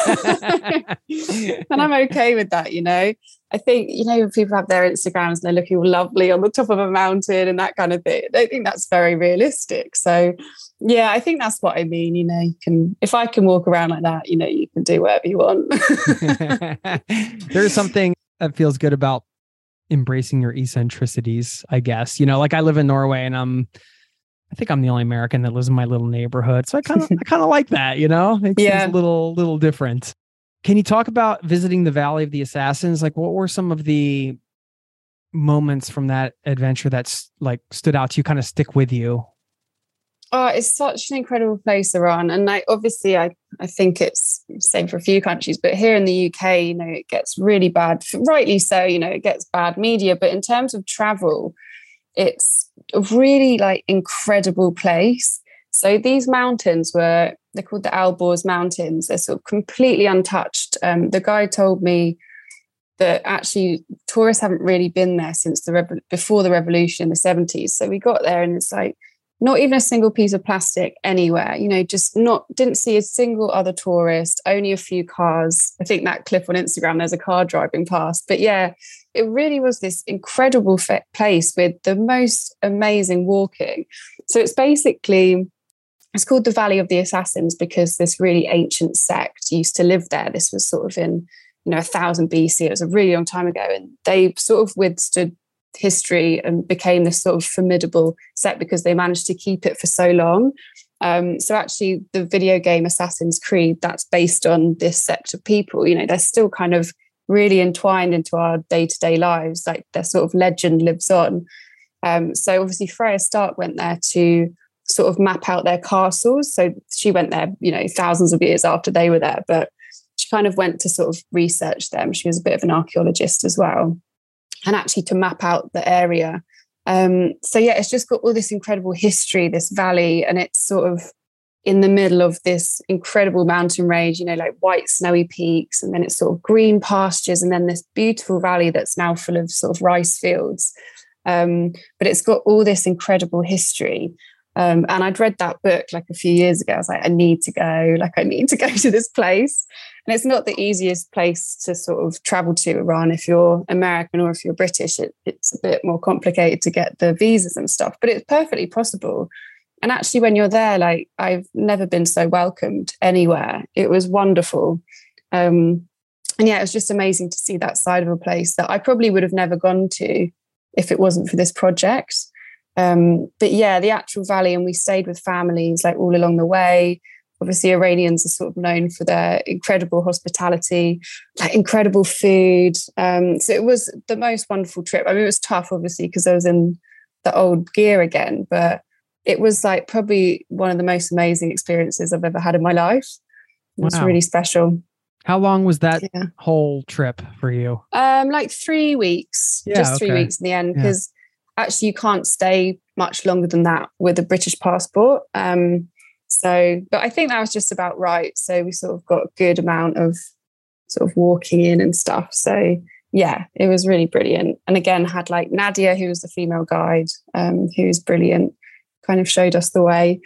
And I'm okay with that, you know. I think, you know, when people have their Instagrams and they're looking lovely on the top of a mountain and that kind of thing, I don't think that's very realistic. So yeah, I think that's what I mean. You know, if I can walk around like that, you know, you can do whatever you want. There's something that feels good about embracing your eccentricities, I guess. You know, like I live in Norway and I think I'm the only American that lives in my little neighborhood. So I kind of like that, you know, it's a little different. Can you talk about visiting the Valley of the Assassins? Like what were some of the moments from that adventure that's like stood out to you, kind of stick with you? Oh, it's such an incredible place, Iran. And obviously I think it's the same for a few countries, but here in the UK, you know, it gets really bad, rightly so, you know, it gets bad media. But in terms of travel, It's a really like incredible place. So these mountains they're called the Alborz Mountains. They're sort of completely untouched. The guide told me that actually tourists haven't really been there since before the revolution in the 70s. So we got there and it's like not even a single piece of plastic anywhere, didn't see a single other tourist, only a few cars. I think that clip on Instagram, there's a car driving past. But yeah, it really was this incredible place with the most amazing walking. So it's called the Valley of the Assassins because this really ancient sect used to live there. This was sort of in 1000 BC. It was a really long time ago, and they sort of withstood history and became this sort of formidable sect because they managed to keep it for so long. So actually, the video game Assassin's Creed, that's based on this sect of people. They're still kind of really entwined into our day-to-day lives. Like their sort of legend lives on. So obviously, Freya Stark went there to sort of map out their castles. So she went there, thousands of years after they were there, but she kind of went to sort of research them. She was a bit of an archaeologist as well, and actually to map out the area. So yeah, it's just got all this incredible history, this valley, and it's sort of in the middle of this incredible mountain range, like white snowy peaks, and then it's sort of green pastures, and then this beautiful valley that's now full of sort of rice fields. But it's got all this incredible history. And I'd read that book like a few years ago. I was like, I need to go to this place. And it's not the easiest place to sort of travel to, Iran, if you're American or if you're British. It's a bit more complicated to get the visas and stuff, but it's perfectly possible. And actually, when you're there, like I've never been so welcomed anywhere. It was wonderful. And yeah, it was just amazing to see that side of a place that I probably would have never gone to if it wasn't for this project. But yeah, the actual valley, and we stayed with families like all along the way. Obviously, Iranians are sort of known for their incredible hospitality, like incredible food. So it was the most wonderful trip. I mean, it was tough, obviously, because I was in the old gear again, but it was like probably one of the most amazing experiences I've ever had in my life. It was really special. How long was that whole trip for you? Like 3 weeks, 3 weeks in the end, because actually you can't stay much longer than that with a British passport. But I think that was just about right. So we sort of got a good amount of sort of walking in and stuff. So yeah, it was really brilliant. And again, had like Nadia, who was the female guide, who was brilliant, kind of showed us the way.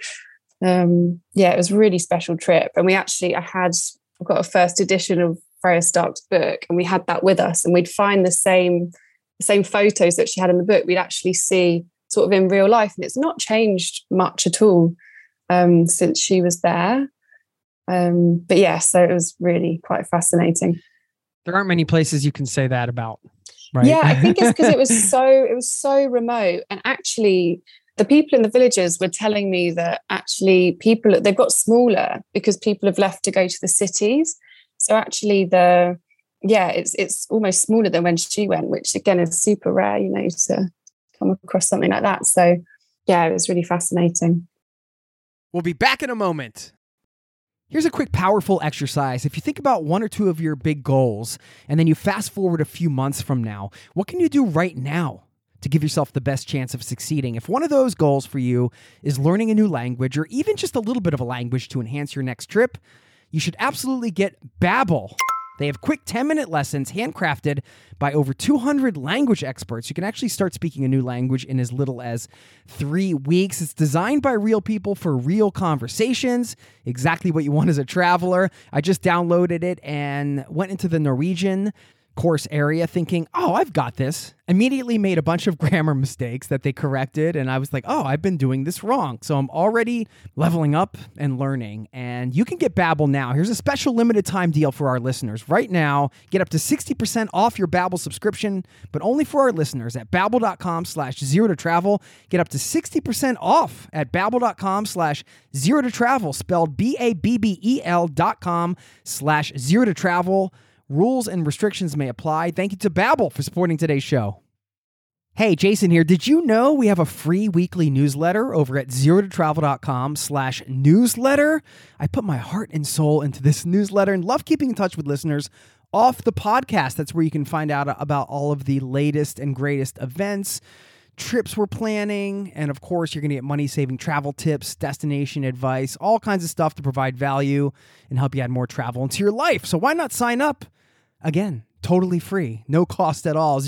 It was a really special trip. And I've got a first edition of Freya Stark's book, and we had that with us, and we'd find the same photos that she had in the book, we'd actually see sort of in real life. And it's not changed much at all since she was there. But yeah, so it was really quite fascinating. There aren't many places you can say that about, right? Yeah, I think it's because it was so remote. And actually the people in the villages were telling me that actually they've got smaller because people have left to go to the cities. So actually it's almost smaller than when she went, which again is super rare, to come across something like that. So yeah, it was really fascinating. We'll be back in a moment. Here's a quick powerful exercise. If you think about one or two of your big goals, and then you fast forward a few months from now, what can you do right now to give yourself the best chance of succeeding? If one of those goals for you is learning a new language, or even just a little bit of a language to enhance your next trip, you should absolutely get Babbel. They have quick 10-minute lessons handcrafted by over 200 language experts. You can actually start speaking a new language in as little as 3 weeks. It's designed by real people for real conversations, exactly what you want as a traveler. I just downloaded it and went into the Norwegian course area thinking, oh, I've got this. Immediately made a bunch of grammar mistakes that they corrected, and I was like, oh, I've been doing this wrong. So I'm already leveling up and learning, and you can get Babbel now. Here's a special limited time deal for our listeners. Right now, get up to 60% off your Babbel subscription, but only for our listeners at babbel.com/0totravel. Get up to 60% off at babbel.com/0totravel, spelled BABBEL.com/0totravel. Rules and restrictions may apply. Thank you to Babbel for supporting today's show. Hey, Jason here. Did you know we have a free weekly newsletter over at zerototravel.com/newsletter? I put my heart and soul into this newsletter and love keeping in touch with listeners off the podcast. That's where you can find out about all of the latest and greatest events, trips we're planning. And of course, you're going to get money-saving travel tips, destination advice, all kinds of stuff to provide value and help you add more travel into your life. So why not sign up? Again, totally free, no cost at all.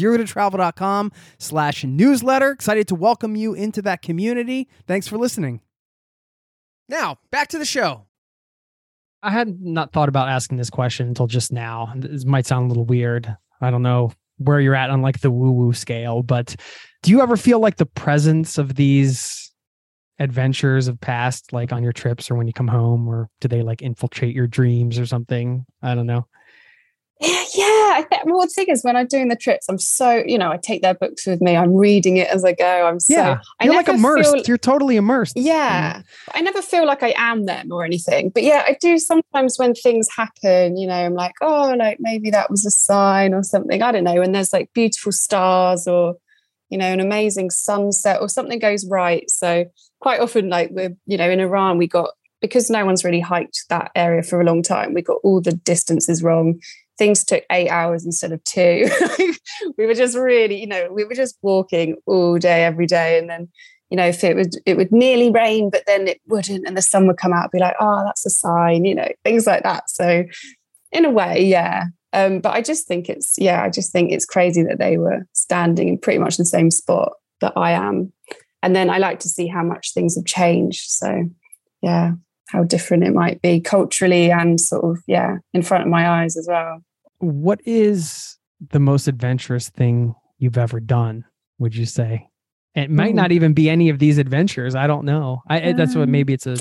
zerototravel.com/newsletter. Excited to welcome you into that community. Thanks for listening. Now, back to the show. I had not thought about asking this question until just now. This might sound a little weird. I don't know where you're at on like the woo-woo scale, but do you ever feel like the presence of these adventures of past, like on your trips or when you come home, or do they like infiltrate your dreams or something? I don't know. Yeah. Well, the thing is, when I'm doing the trips, I'm so, I take their books with me. I'm reading it as I go. You're like immersed. You're totally immersed. Yeah. I never feel like I am them or anything. But yeah, I do sometimes when things happen, I'm like, oh, like maybe that was a sign or something. I don't know. And there's like beautiful stars or, an amazing sunset or something goes right. So quite often, like we're, in Iran, because no one's really hiked that area for a long time, we got all the distances wrong. Things took 8 hours instead of 2. We were just really, we were just walking all day, every day. And then, if it would nearly rain, but then it wouldn't. And the sun would come out and be like, oh, that's a sign, things like that. So in a way, yeah. But I just think it's crazy that they were standing in pretty much the same spot that I am. And then I like to see how much things have changed. So yeah, how different it might be culturally and sort of, in front of my eyes as well. What is the most adventurous thing you've ever done, would you say? It might not even be any of these adventures. I don't know. That's what, maybe it's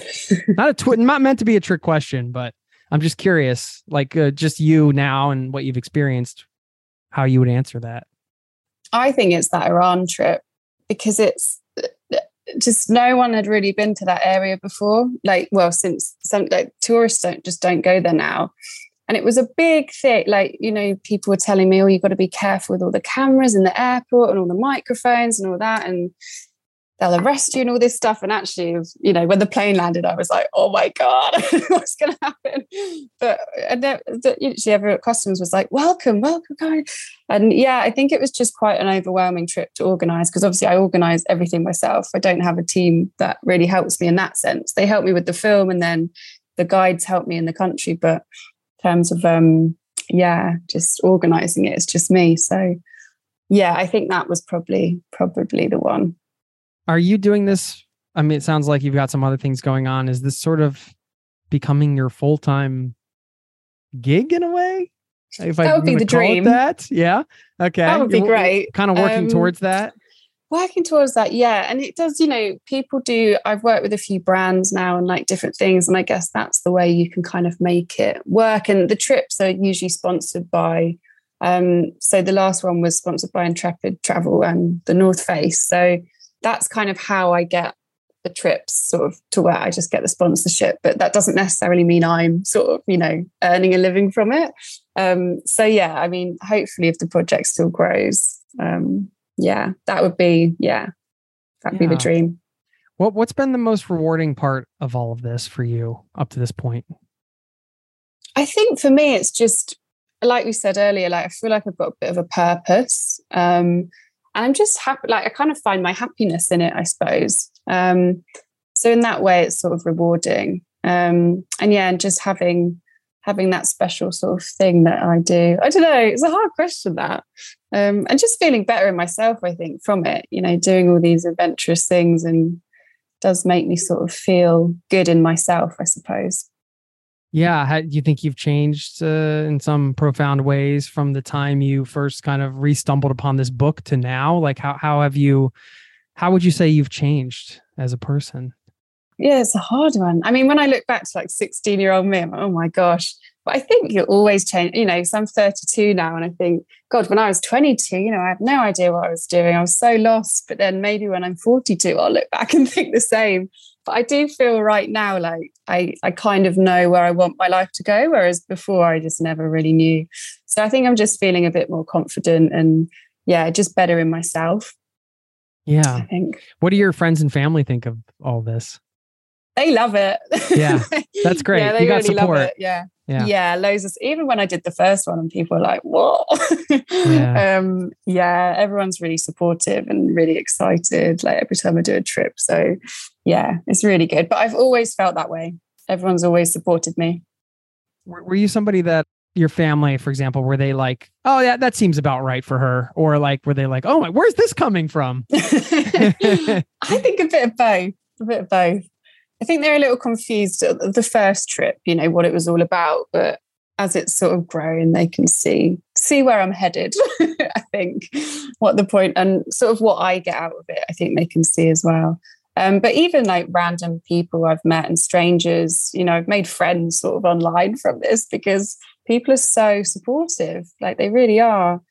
not meant to be a trick question, but I'm just curious, like just you now and what you've experienced, how you would answer that. I think it's that Iran trip, because it's just no one had really been to that area before. Since some tourists don't go there now. And it was a big thing. People were telling me, oh, you've got to be careful with all the cameras in the airport and all the microphones and all that. And they'll arrest you and all this stuff. And actually, when the plane landed, I was like, oh my God, what's going to happen? But everyone at customs was like, welcome, guys. And yeah, I think it was just quite an overwhelming trip to organize, because obviously I organize everything myself. I don't have a team that really helps me in that sense. They help me with the film, and then the guides help me in the country. But in terms of, just organizing it, it's just me. So yeah, I think that was probably the one. Are you doing this? I mean, it sounds like you've got some other things going on. Is this sort of becoming your full-time gig in a way? That would be the dream. That? Yeah. Okay. That would be great. Kind of working towards that. Working towards that. Yeah. And it does, I've worked with a few brands now and like different things. And I guess that's the way you can kind of make it work. And the trips are usually sponsored by, so the last one was sponsored by Intrepid Travel and the North Face. So that's kind of how I get the trips sort of to where I just get the sponsorship, but that doesn't necessarily mean I'm sort of, earning a living from it. So yeah, I mean, hopefully if the project still grows, that would be the dream. What's been the most rewarding part of all of this for you up to this point? I think for me, it's just, like we said earlier, like I feel like I've got a bit of a purpose. And I'm just happy, like I kind of find my happiness in it, I suppose. So in that way, it's sort of rewarding. And just having that special sort of thing that I do. I don't know, it's a hard question, that. And just feeling better in myself, I think, from it, doing all these adventurous things, and does make me sort of feel good in myself, I suppose. Yeah. Do you think you've changed in some profound ways from the time you first kind of re-stumbled upon this book to now? Like how would you say you've changed as a person? Yeah, it's a hard one. I mean, when I look back to like 16-year-old me, I'm like, oh my gosh. But I think you'll always change, so I'm 32 now. And I think, God, when I was 22, I had no idea what I was doing. I was so lost. But then maybe when I'm 42, I'll look back and think the same. But I do feel right now like I kind of know where I want my life to go, whereas before I just never really knew. So I think I'm just feeling a bit more confident and, just better in myself. Yeah. I think. What do your friends and family think of all this? They love it. Yeah, that's great. Yeah, they You got really support. love it. Yeah. Yeah. Yeah, loads of, even when I did the first one and people were like, what? Yeah. Yeah, everyone's really supportive and really excited, like every time I do a trip. So yeah, it's really good. But I've always felt that way. Everyone's always supported me. Were you somebody that your family, for example, were they like, oh, yeah, that seems about right for her? Or like, were they like, oh my, where's this coming from? I think a bit of both. A bit of both. I think they're a little confused at the first trip, you know, what it was all about. But as it's sort of grown, they can see where I'm headed, I think, what the point and sort of what I get out of it, I think they can see as well. But even like random people I've met and strangers, you know, I've made friends sort of online from this because people are so supportive, like they really are.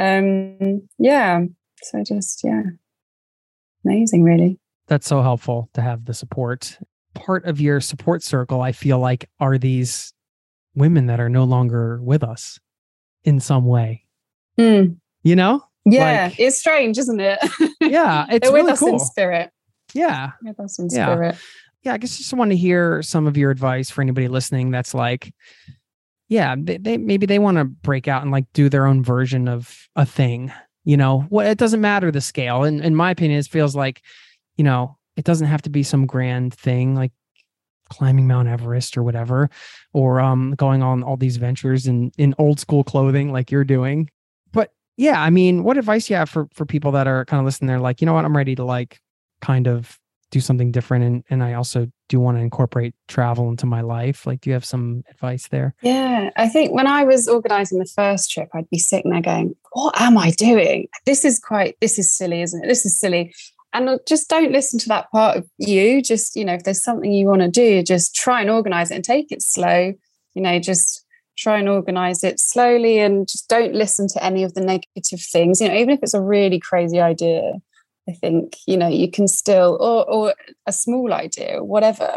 Yeah. So just, yeah, amazing, really. That's so helpful to have the support. Part of your support circle, I feel like, are these women that are no longer with us in some way. You know? Yeah, like, it's strange, isn't it? Yeah, it's they're with really us cool. in spirit. Yeah. With us in spirit. Yeah, I guess just want to hear some of your advice for anybody listening that's like, yeah, they maybe they want to break out and like do their own version of a thing. You know, well, it doesn't matter the scale. And in my opinion, it feels like, you know, it doesn't have to be some grand thing like climbing Mount Everest or whatever, or going on all these ventures in old school clothing like you're doing. But yeah, I mean, what advice do you have for people that are kind of listening? They're like, you know what, I'm ready to like kind of do something different. And I also do want to incorporate travel into my life. Like, do you have some advice there? Yeah, I think when I was organizing the first trip, I'd be sitting there going, what am I doing? This is silly, isn't it? This is silly. And just don't listen to that part of you. Just, you know, if there's something you want to do, just try and organize it and take it slow. You know, just try and organize it slowly and just don't listen to any of the negative things. You know, even if it's a really crazy idea, I think, you know, you can still, or a small idea, or whatever.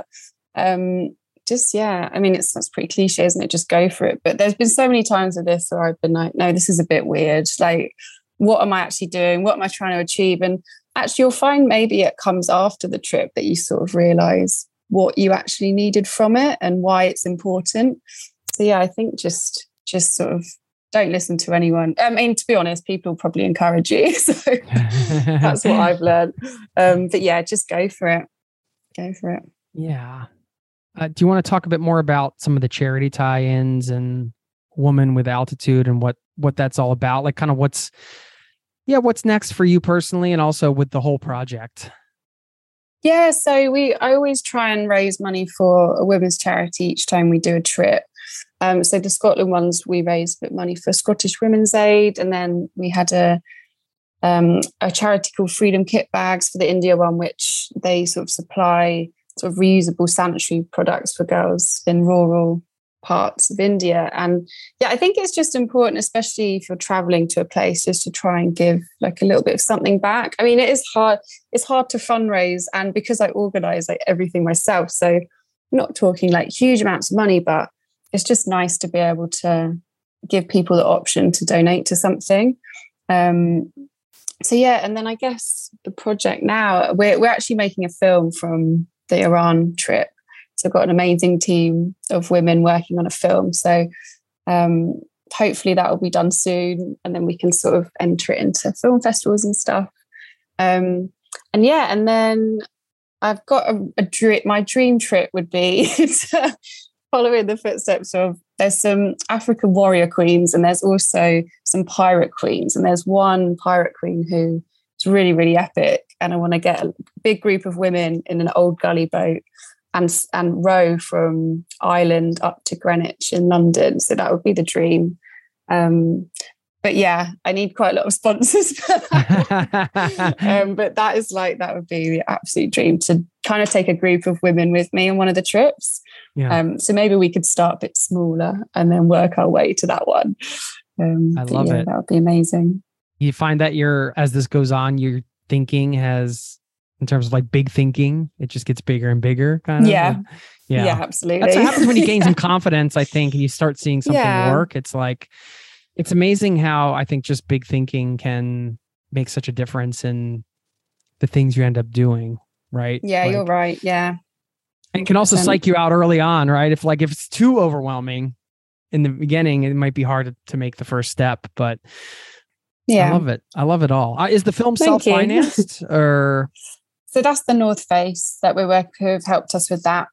Just, yeah, I mean, that's pretty cliche, isn't it? Just go for it. But there's been so many times of this where I've been like, no, this is a bit weird. Like, what am I actually doing? What am I trying to achieve? And actually, you'll find maybe it comes after the trip that you sort of realize what you actually needed from it and why it's important. So, yeah, I think just sort of don't listen to anyone. I mean, to be honest, people probably encourage you. So that's what I've learned. But yeah, just go for it. Go for it. Yeah. Do you want to talk a bit more about some of the charity tie-ins and Woman with Altitude and what that's all about? Like kind of what's next for you personally and also with the whole project? Yeah, so I always try and raise money for a women's charity each time we do a trip. So the Scotland ones, we raised a bit of money for Scottish Women's Aid, and then we had a charity called Freedom Kit Bags for the India one, which they sort of supply sort of reusable sanitary products for girls in rural parts of India. And yeah, I think it's just important, especially if you're traveling to a place, just to try and give like a little bit of something back. I mean, it is hard. It's hard to fundraise, and because I organize like everything myself, so I'm not talking like huge amounts of money, but it's just nice to be able to give people the option to donate to something. So yeah, and then I guess the project now, we're actually making a film from the Iran trip. So I've got an amazing team of women working on a film. So hopefully that will be done soon, and then we can sort of enter it into film festivals and stuff. And then I've got my dream trip would be to follow in the footsteps of, there's some African warrior queens and there's also some pirate queens. And there's one pirate queen who is really, really epic. And I want to get a big group of women in an old gully boat and row from Ireland up to Greenwich in London. So that would be the dream. But yeah, I need quite a lot of sponsors for that. But that would be the absolute dream, to kind of take a group of women with me on one of the trips. Yeah. So maybe we could start a bit smaller and then work our way to that one. I love it. That would be amazing. You find that as this goes on, your thinking has, in terms of like big thinking, it just gets bigger and bigger kind of. Yeah, absolutely. That's what happens when you gain some confidence, I think, and you start seeing something work. It's like, it's amazing how I think just big thinking can make such a difference in the things you end up doing. Right. Yeah, you're right. Yeah. It can also 100%. psych you out early on, right? If it's too overwhelming in the beginning, it might be hard to make the first step, but Yeah. I love it. I love it all. Is the film Thank you. self-financed or? So that's the North Face that we're working with, helped us with that.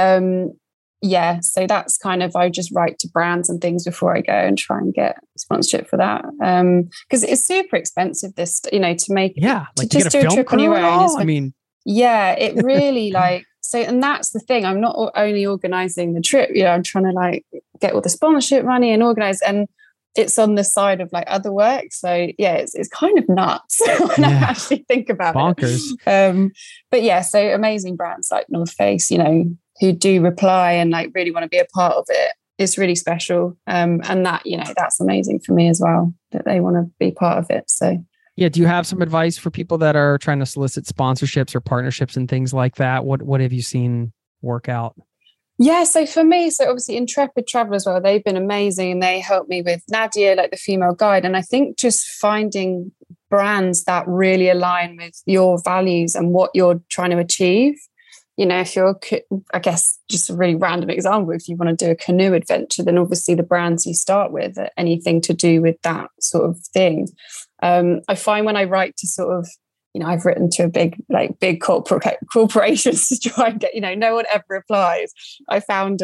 Yeah, so that's kind of, I just write to brands and things before I go and try and get sponsorship for that. Because it's super expensive, this, to make, Yeah, to like just to do get a a film trip on crew your and own. all? I mean, yeah, it really so, and that's the thing. I'm not only organizing the trip, I'm trying to get all the sponsorship money and organize, and it's on the side of other work. So yeah, it's kind of nuts when I actually think about bonkers. it. But yeah, so amazing brands like North Face, who do reply and really want to be a part of it. It's really special. And that, that's amazing for me as well, that they want to be part of it. So yeah. Do you have some advice for people that are trying to solicit sponsorships or partnerships and things like that? What have you seen work out? Yeah, so for me, obviously Intrepid Travel as well, they've been amazing, and they helped me with Nadia, the female guide. And I think just finding brands that really align with your values and what you're trying to achieve. If you're, I guess, just a really random example, if you want to do a canoe adventure, then obviously the brands you start with are anything to do with that sort of thing. I find when I write to sort of, I've written to a big corporations to try and get, no one ever replies. I found,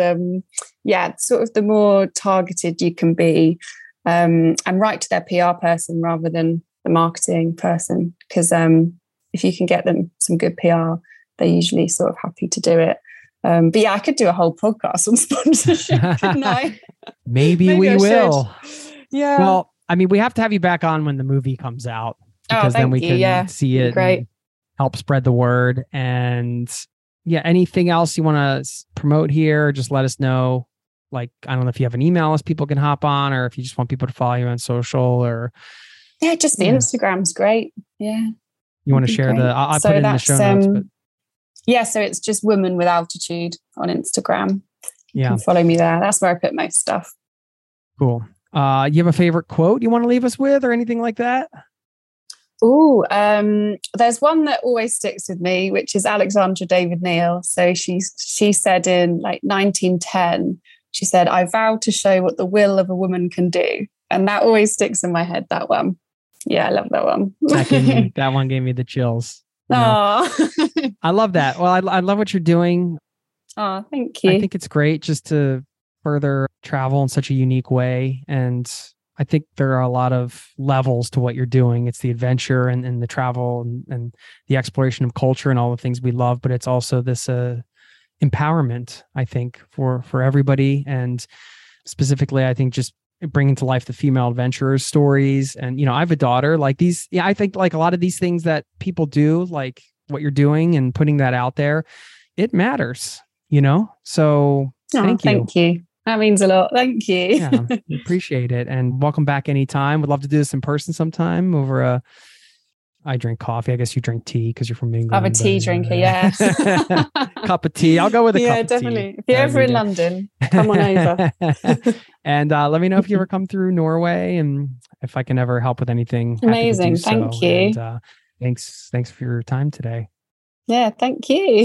sort of the more targeted you can be, and write to their PR person rather than the marketing person. Because if you can get them some good PR, they're usually sort of happy to do it. But yeah, I could do a whole podcast on sponsorship, couldn't I? Maybe we will. Yeah. Well, I mean, we have to have you back on when the movie comes out, because then we can see it and help spread the word. And yeah, anything else you want to promote here, just let us know. I don't know if you have an email us people can hop on, or if you just want people to follow you on social, or just the Instagram's great. Yeah. You want to share I'll put it in the show notes. But yeah, so it's just Women with Altitude on Instagram. You can follow me there. That's where I put most stuff. Cool. You have a favorite quote you want to leave us with, or anything like that? Oh, there's one that always sticks with me, which is Alexandra David Neal. So she said in 1910, she said, "I vow to show what the will of a woman can do," and that always sticks in my head. That one, yeah, I love that one. That one gave me the chills. I love that. Well, I love what you're doing. Oh, thank you. I think it's great just to further travel in such a unique way. And I think there are a lot of levels to what you're doing. It's the adventure and the travel and the exploration of culture and all the things we love, but it's also this empowerment, I think, for everybody. And specifically, I think just bringing to life the female adventurers' stories. And, I have a daughter. I think a lot of these things that people do, like what you're doing and putting that out there, it matters, So thank you. Thank you. That means a lot. Thank you. Yeah, appreciate it. And welcome back anytime. Would love to do this in person sometime over I drink coffee. I guess you drink tea because you're from England. I'm a tea drinker, yeah. Cup of tea. I'll go with a cup of tea. Yeah, definitely. If you're ever in London, come on over. And let me know if you ever come through Norway and if I can ever help with anything. Amazing. Thank you. And, thanks for your time today. Yeah, thank you.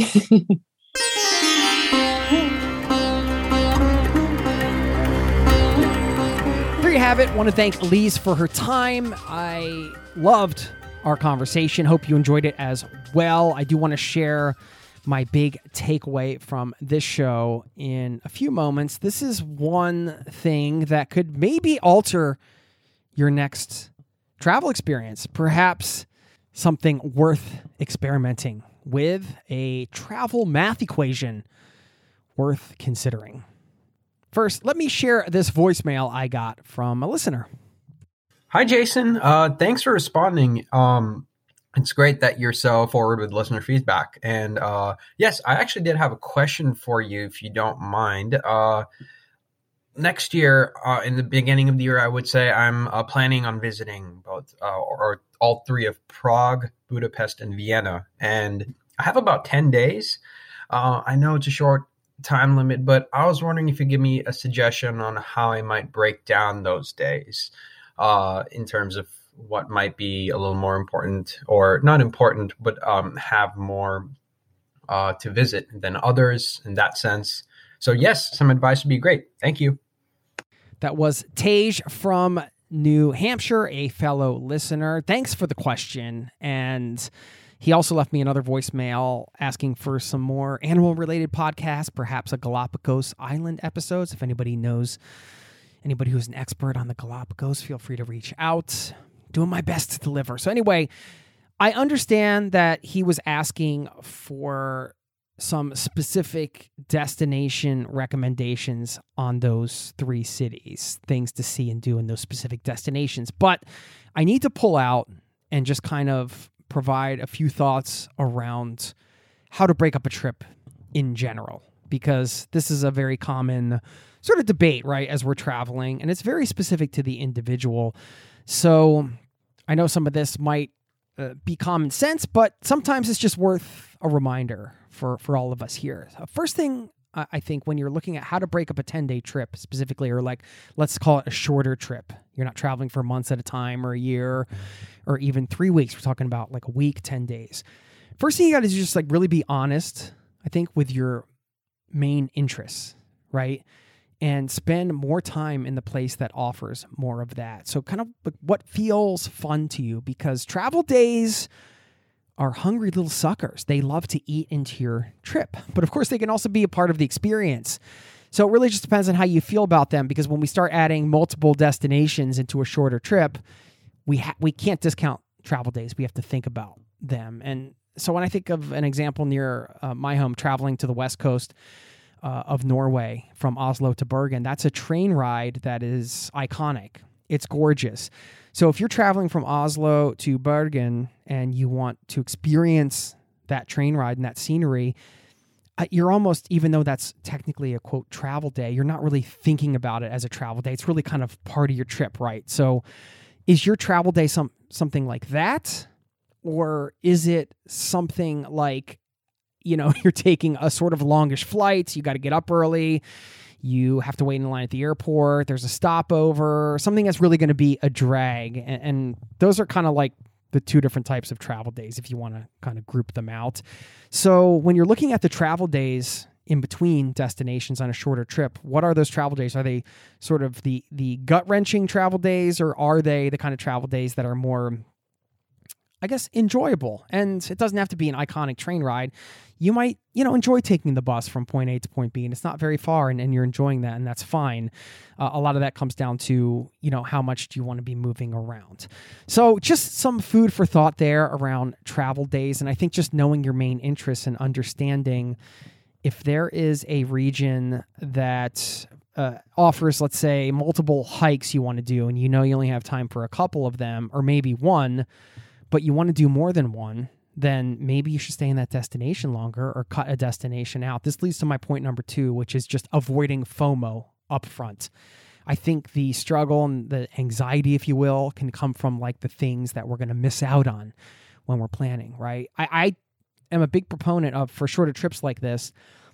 There you have it. Want to thank Elise for her time. I loved our conversation. Hope you enjoyed it as well. I do want to share my big takeaway from this show in a few moments. This is one thing that could maybe alter your next travel experience. Perhaps something worth experimenting with, a travel math equation worth considering. First, let me share this voicemail I got from a listener. Hi, Jason. Thanks for responding. It's great that you're so forward with listener feedback. And yes, I actually did have a question for you, if you don't mind. Next year, in the beginning of the year, I would say I'm planning on visiting both or all three of Prague, Budapest, and Vienna. And I have about 10 days. I know it's a short time limit, but I was wondering if you give me a suggestion on how I might break down those days in terms of what might be a little more important, or not important, but have more to visit than others in that sense. So yes, some advice would be great. Thank you. That was Tej from New Hampshire, a fellow listener. Thanks for the question. And he also left me another voicemail asking for some more animal-related podcasts, perhaps a Galapagos Island episodes. If anybody knows anybody who's an expert on the Galapagos, feel free to reach out. Doing my best to deliver. So anyway, I understand that he was asking for some specific destination recommendations on those 3 cities, things to see and do in those specific destinations. But I need to pull out and just kind of provide a few thoughts around how to break up a trip in general, because this is a very common sort of debate, right, as we're traveling, and it's very specific to the individual. So I know some of this might be common sense, but sometimes it's just worth a reminder for all of us here. First thing, I think when you're looking at how to break up a 10-day trip specifically, or like, let's call it a shorter trip. You're not traveling for months at a time or a year or even 3 weeks. We're talking about like a week, 10 days. First thing you got to do is just like really be honest, I think, with your main interests, right? And spend more time in the place that offers more of that. So kind of what feels fun to you, because travel days are hungry little suckers. They love to eat into your trip, but of course they can also be a part of the experience. So it really just depends on how you feel about them, because when we start adding multiple destinations into a shorter trip, we can't discount travel days. We have to think about them. And so when I think of an example near my home, traveling to the west coast of Norway from Oslo to Bergen, that's a train ride that is iconic. It's gorgeous. So if you're traveling from Oslo to Bergen and you want to experience that train ride and that scenery, you're almost, even though that's technically a quote travel day, you're not really thinking about it as a travel day. It's really kind of part of your trip, right? So is your travel day something like that? Or is it something like, you're taking a sort of longish flight, you got to get up early, you have to wait in line at the airport, there's a stopover, something that's really going to be a drag. And those are kind of like the 2 different types of travel days, if you want to kind of group them out. So when you're looking at the travel days in between destinations on a shorter trip, what are those travel days? Are they sort of the gut-wrenching travel days, or are they the kind of travel days that are more, I guess, enjoyable? And it doesn't have to be an iconic train ride. You might, enjoy taking the bus from point A to point B, and it's not very far, and you're enjoying that, and that's fine. A lot of that comes down to, how much do you want to be moving around? So just some food for thought there around travel days. And I think just knowing your main interests and understanding if there is a region that offers, let's say, multiple hikes you want to do, and you only have time for a couple of them, or maybe one, but you want to do more than one, then maybe you should stay in that destination longer or cut a destination out. This leads to my point number 2, which is just avoiding FOMO up front. I think the struggle and the anxiety, if you will, can come from like the things that we're going to miss out on when we're planning, right? I am a big proponent of, for shorter trips like this,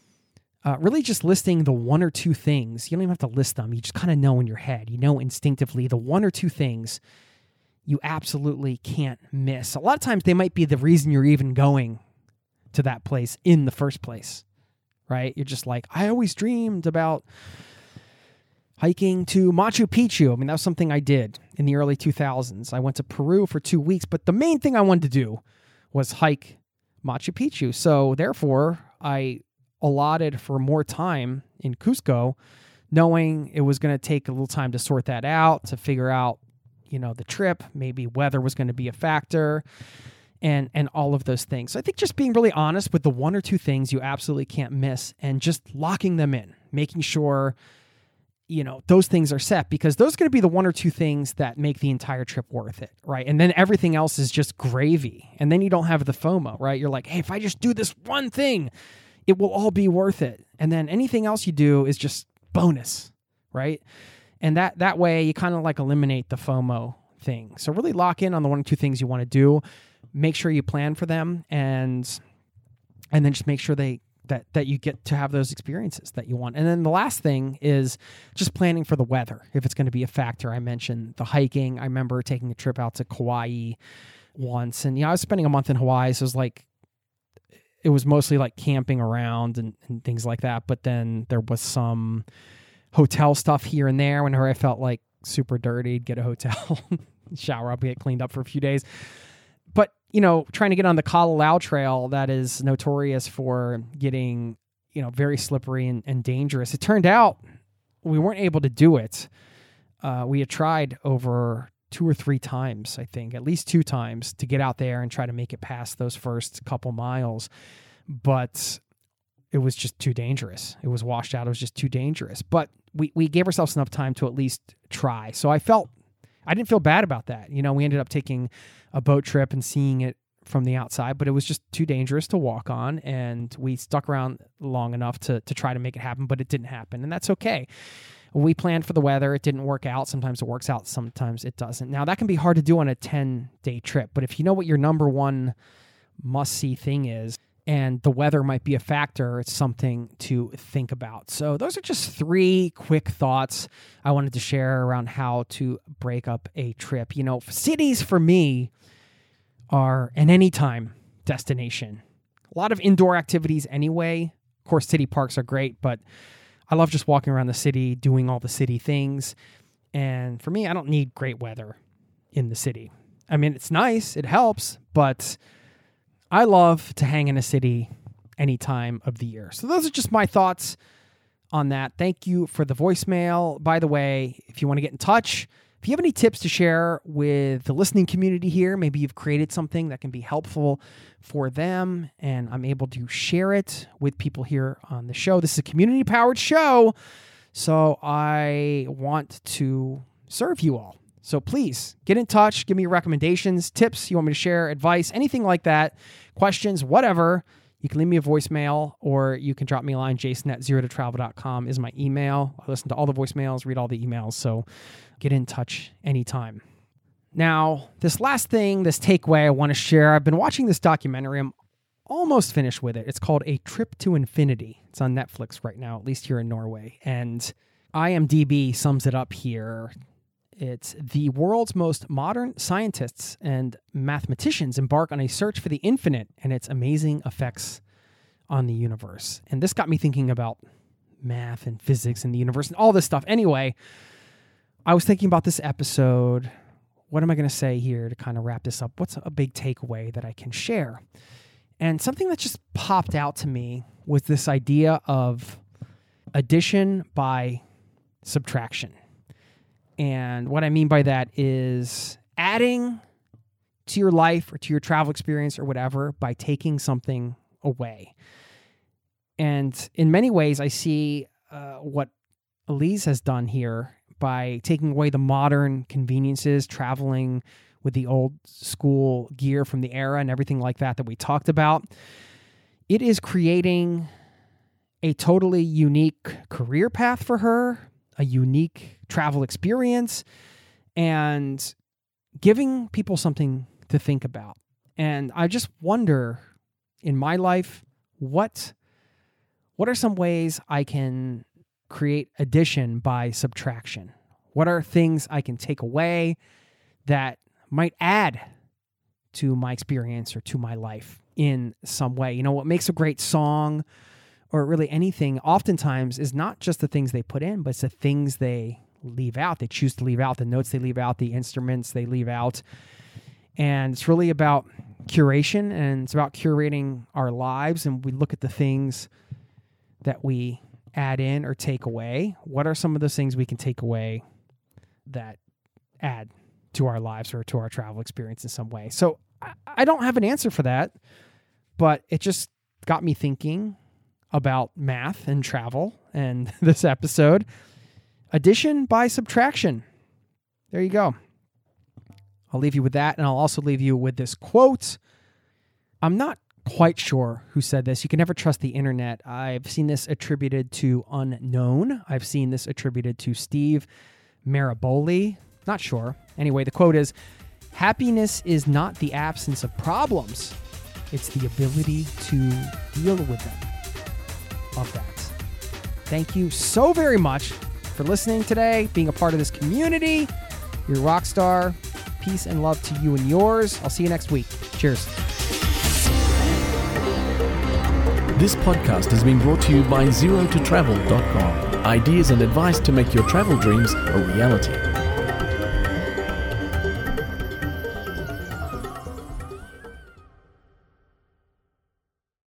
really just listing the 1 or 2 things. You don't even have to list them. You just kind of know in your head. Instinctively the 1 or 2 things you absolutely can't miss. A lot of times they might be the reason you're even going to that place in the first place, right? You're just like, I always dreamed about hiking to Machu Picchu. I mean, that was something I did in the early 2000s. I went to Peru for 2 weeks, but the main thing I wanted to do was hike Machu Picchu. So therefore, I allotted for more time in Cusco, knowing it was going to take a little time to sort that out, to figure out the trip, maybe weather was going to be a factor, and all of those things. So I think just being really honest with the 1 or 2 things you absolutely can't miss, and just locking them in, making sure, those things are set, because those are going to be the 1 or 2 things that make the entire trip worth it, right? And then everything else is just gravy. And then you don't have the FOMO, right? You're like, hey, if I just do this one thing, it will all be worth it. And then anything else you do is just bonus, right? And that way you kind of like eliminate the FOMO thing. So really lock in on the 1 or 2 things you want to do. Make sure you plan for them, and then just make sure that you get to have those experiences that you want. And then the last thing is just planning for the weather, if it's going to be a factor. I mentioned the hiking. I remember taking a trip out to Kauai once, and I was spending a month in Hawaii, so it was like it was mostly like camping around and things like that. But then there was some hotel stuff here and there. Whenever I felt like super dirty, get a hotel, shower up, get cleaned up for a few days. But, trying to get on the Kalalau Trail that is notorious for getting, very slippery and dangerous. It turned out we weren't able to do it. We had tried over 2 or 3 times, I think, at least 2 times to get out there and try to make it past those first couple miles. But it was just too dangerous. It was washed out. It was just too dangerous. But we gave ourselves enough time to at least try. So I didn't feel bad about that. We ended up taking a boat trip and seeing it from the outside, but it was just too dangerous to walk on. And we stuck around long enough to try to make it happen, but it didn't happen. And that's okay. We planned for the weather. It didn't work out. Sometimes it works out. Sometimes it doesn't. Now that can be hard to do on a 10-day trip, but if you know what your number one must-see thing is, and the weather might be a factor, it's something to think about. So those are just 3 quick thoughts I wanted to share around how to break up a trip. Cities for me are an anytime destination. A lot of indoor activities anyway. Of course, city parks are great, but I love just walking around the city, doing all the city things. And for me, I don't need great weather in the city. I mean, it's nice, it helps, but I love to hang in a city any time of the year. So those are just my thoughts on that. Thank you for the voicemail. By the way, if you want to get in touch, if you have any tips to share with the listening community here, maybe you've created something that can be helpful for them and I'm able to share it with people here on the show. This is a community-powered show, so I want to serve you all. So please get in touch, give me your recommendations, tips you want me to share, advice, anything like that, questions, whatever. You can leave me a voicemail or you can drop me a line. Jason@zerototravel.com is my email. I listen to all the voicemails, read all the emails, so get in touch anytime. Now, this last thing, this takeaway I want to share, I've been watching this documentary. I'm almost finished with it. It's called A Trip to Infinity. It's on Netflix right now, at least here in Norway. And IMDb sums it up here. It's the world's most modern scientists and mathematicians embark on a search for the infinite and its amazing effects on the universe. And this got me thinking about math and physics and the universe and all this stuff. Anyway, I was thinking about this episode. What am I going to say here to kind of wrap this up? What's a big takeaway that I can share? And something that just popped out to me was this idea of addition by subtraction. And what I mean by that is adding to your life or to your travel experience or whatever by taking something away. And in many ways, I see what Elise has done here by taking away the modern conveniences, traveling with the old school gear from the era and everything like that we talked about. It is creating a totally unique career path for her, a unique travel experience, and giving people something to think about. And I just wonder, in my life, what are some ways I can create addition by subtraction? What are things I can take away that might add to my experience or to my life in some way? What makes a great song or really anything oftentimes is not just the things they put in, but it's the things they leave out. They choose to leave out, the notes they leave out, the instruments they leave out. And it's really about curation, and it's about curating our lives. And we look at the things that we add in or take away. What are some of those things we can take away that add to our lives or to our travel experience in some way? So I don't have an answer for that, but it just got me thinking about math and travel and this episode. Addition by subtraction. There you go. I'll leave you with that, and I'll also leave you with this quote. I'm not quite sure who said this. You can never trust the internet. I've seen this attributed to Unknown. I've seen this attributed to Steve Maraboli. Not sure. Anyway, the quote is, "Happiness is not the absence of problems. It's the ability to deal with them." Of that. Thank you so very much for listening today, being a part of this community. You're a rock star. Peace and love to you and yours. I'll see you next week. Cheers. This podcast has been brought to you by ZeroToTravel.com. Ideas and advice to make your travel dreams a reality.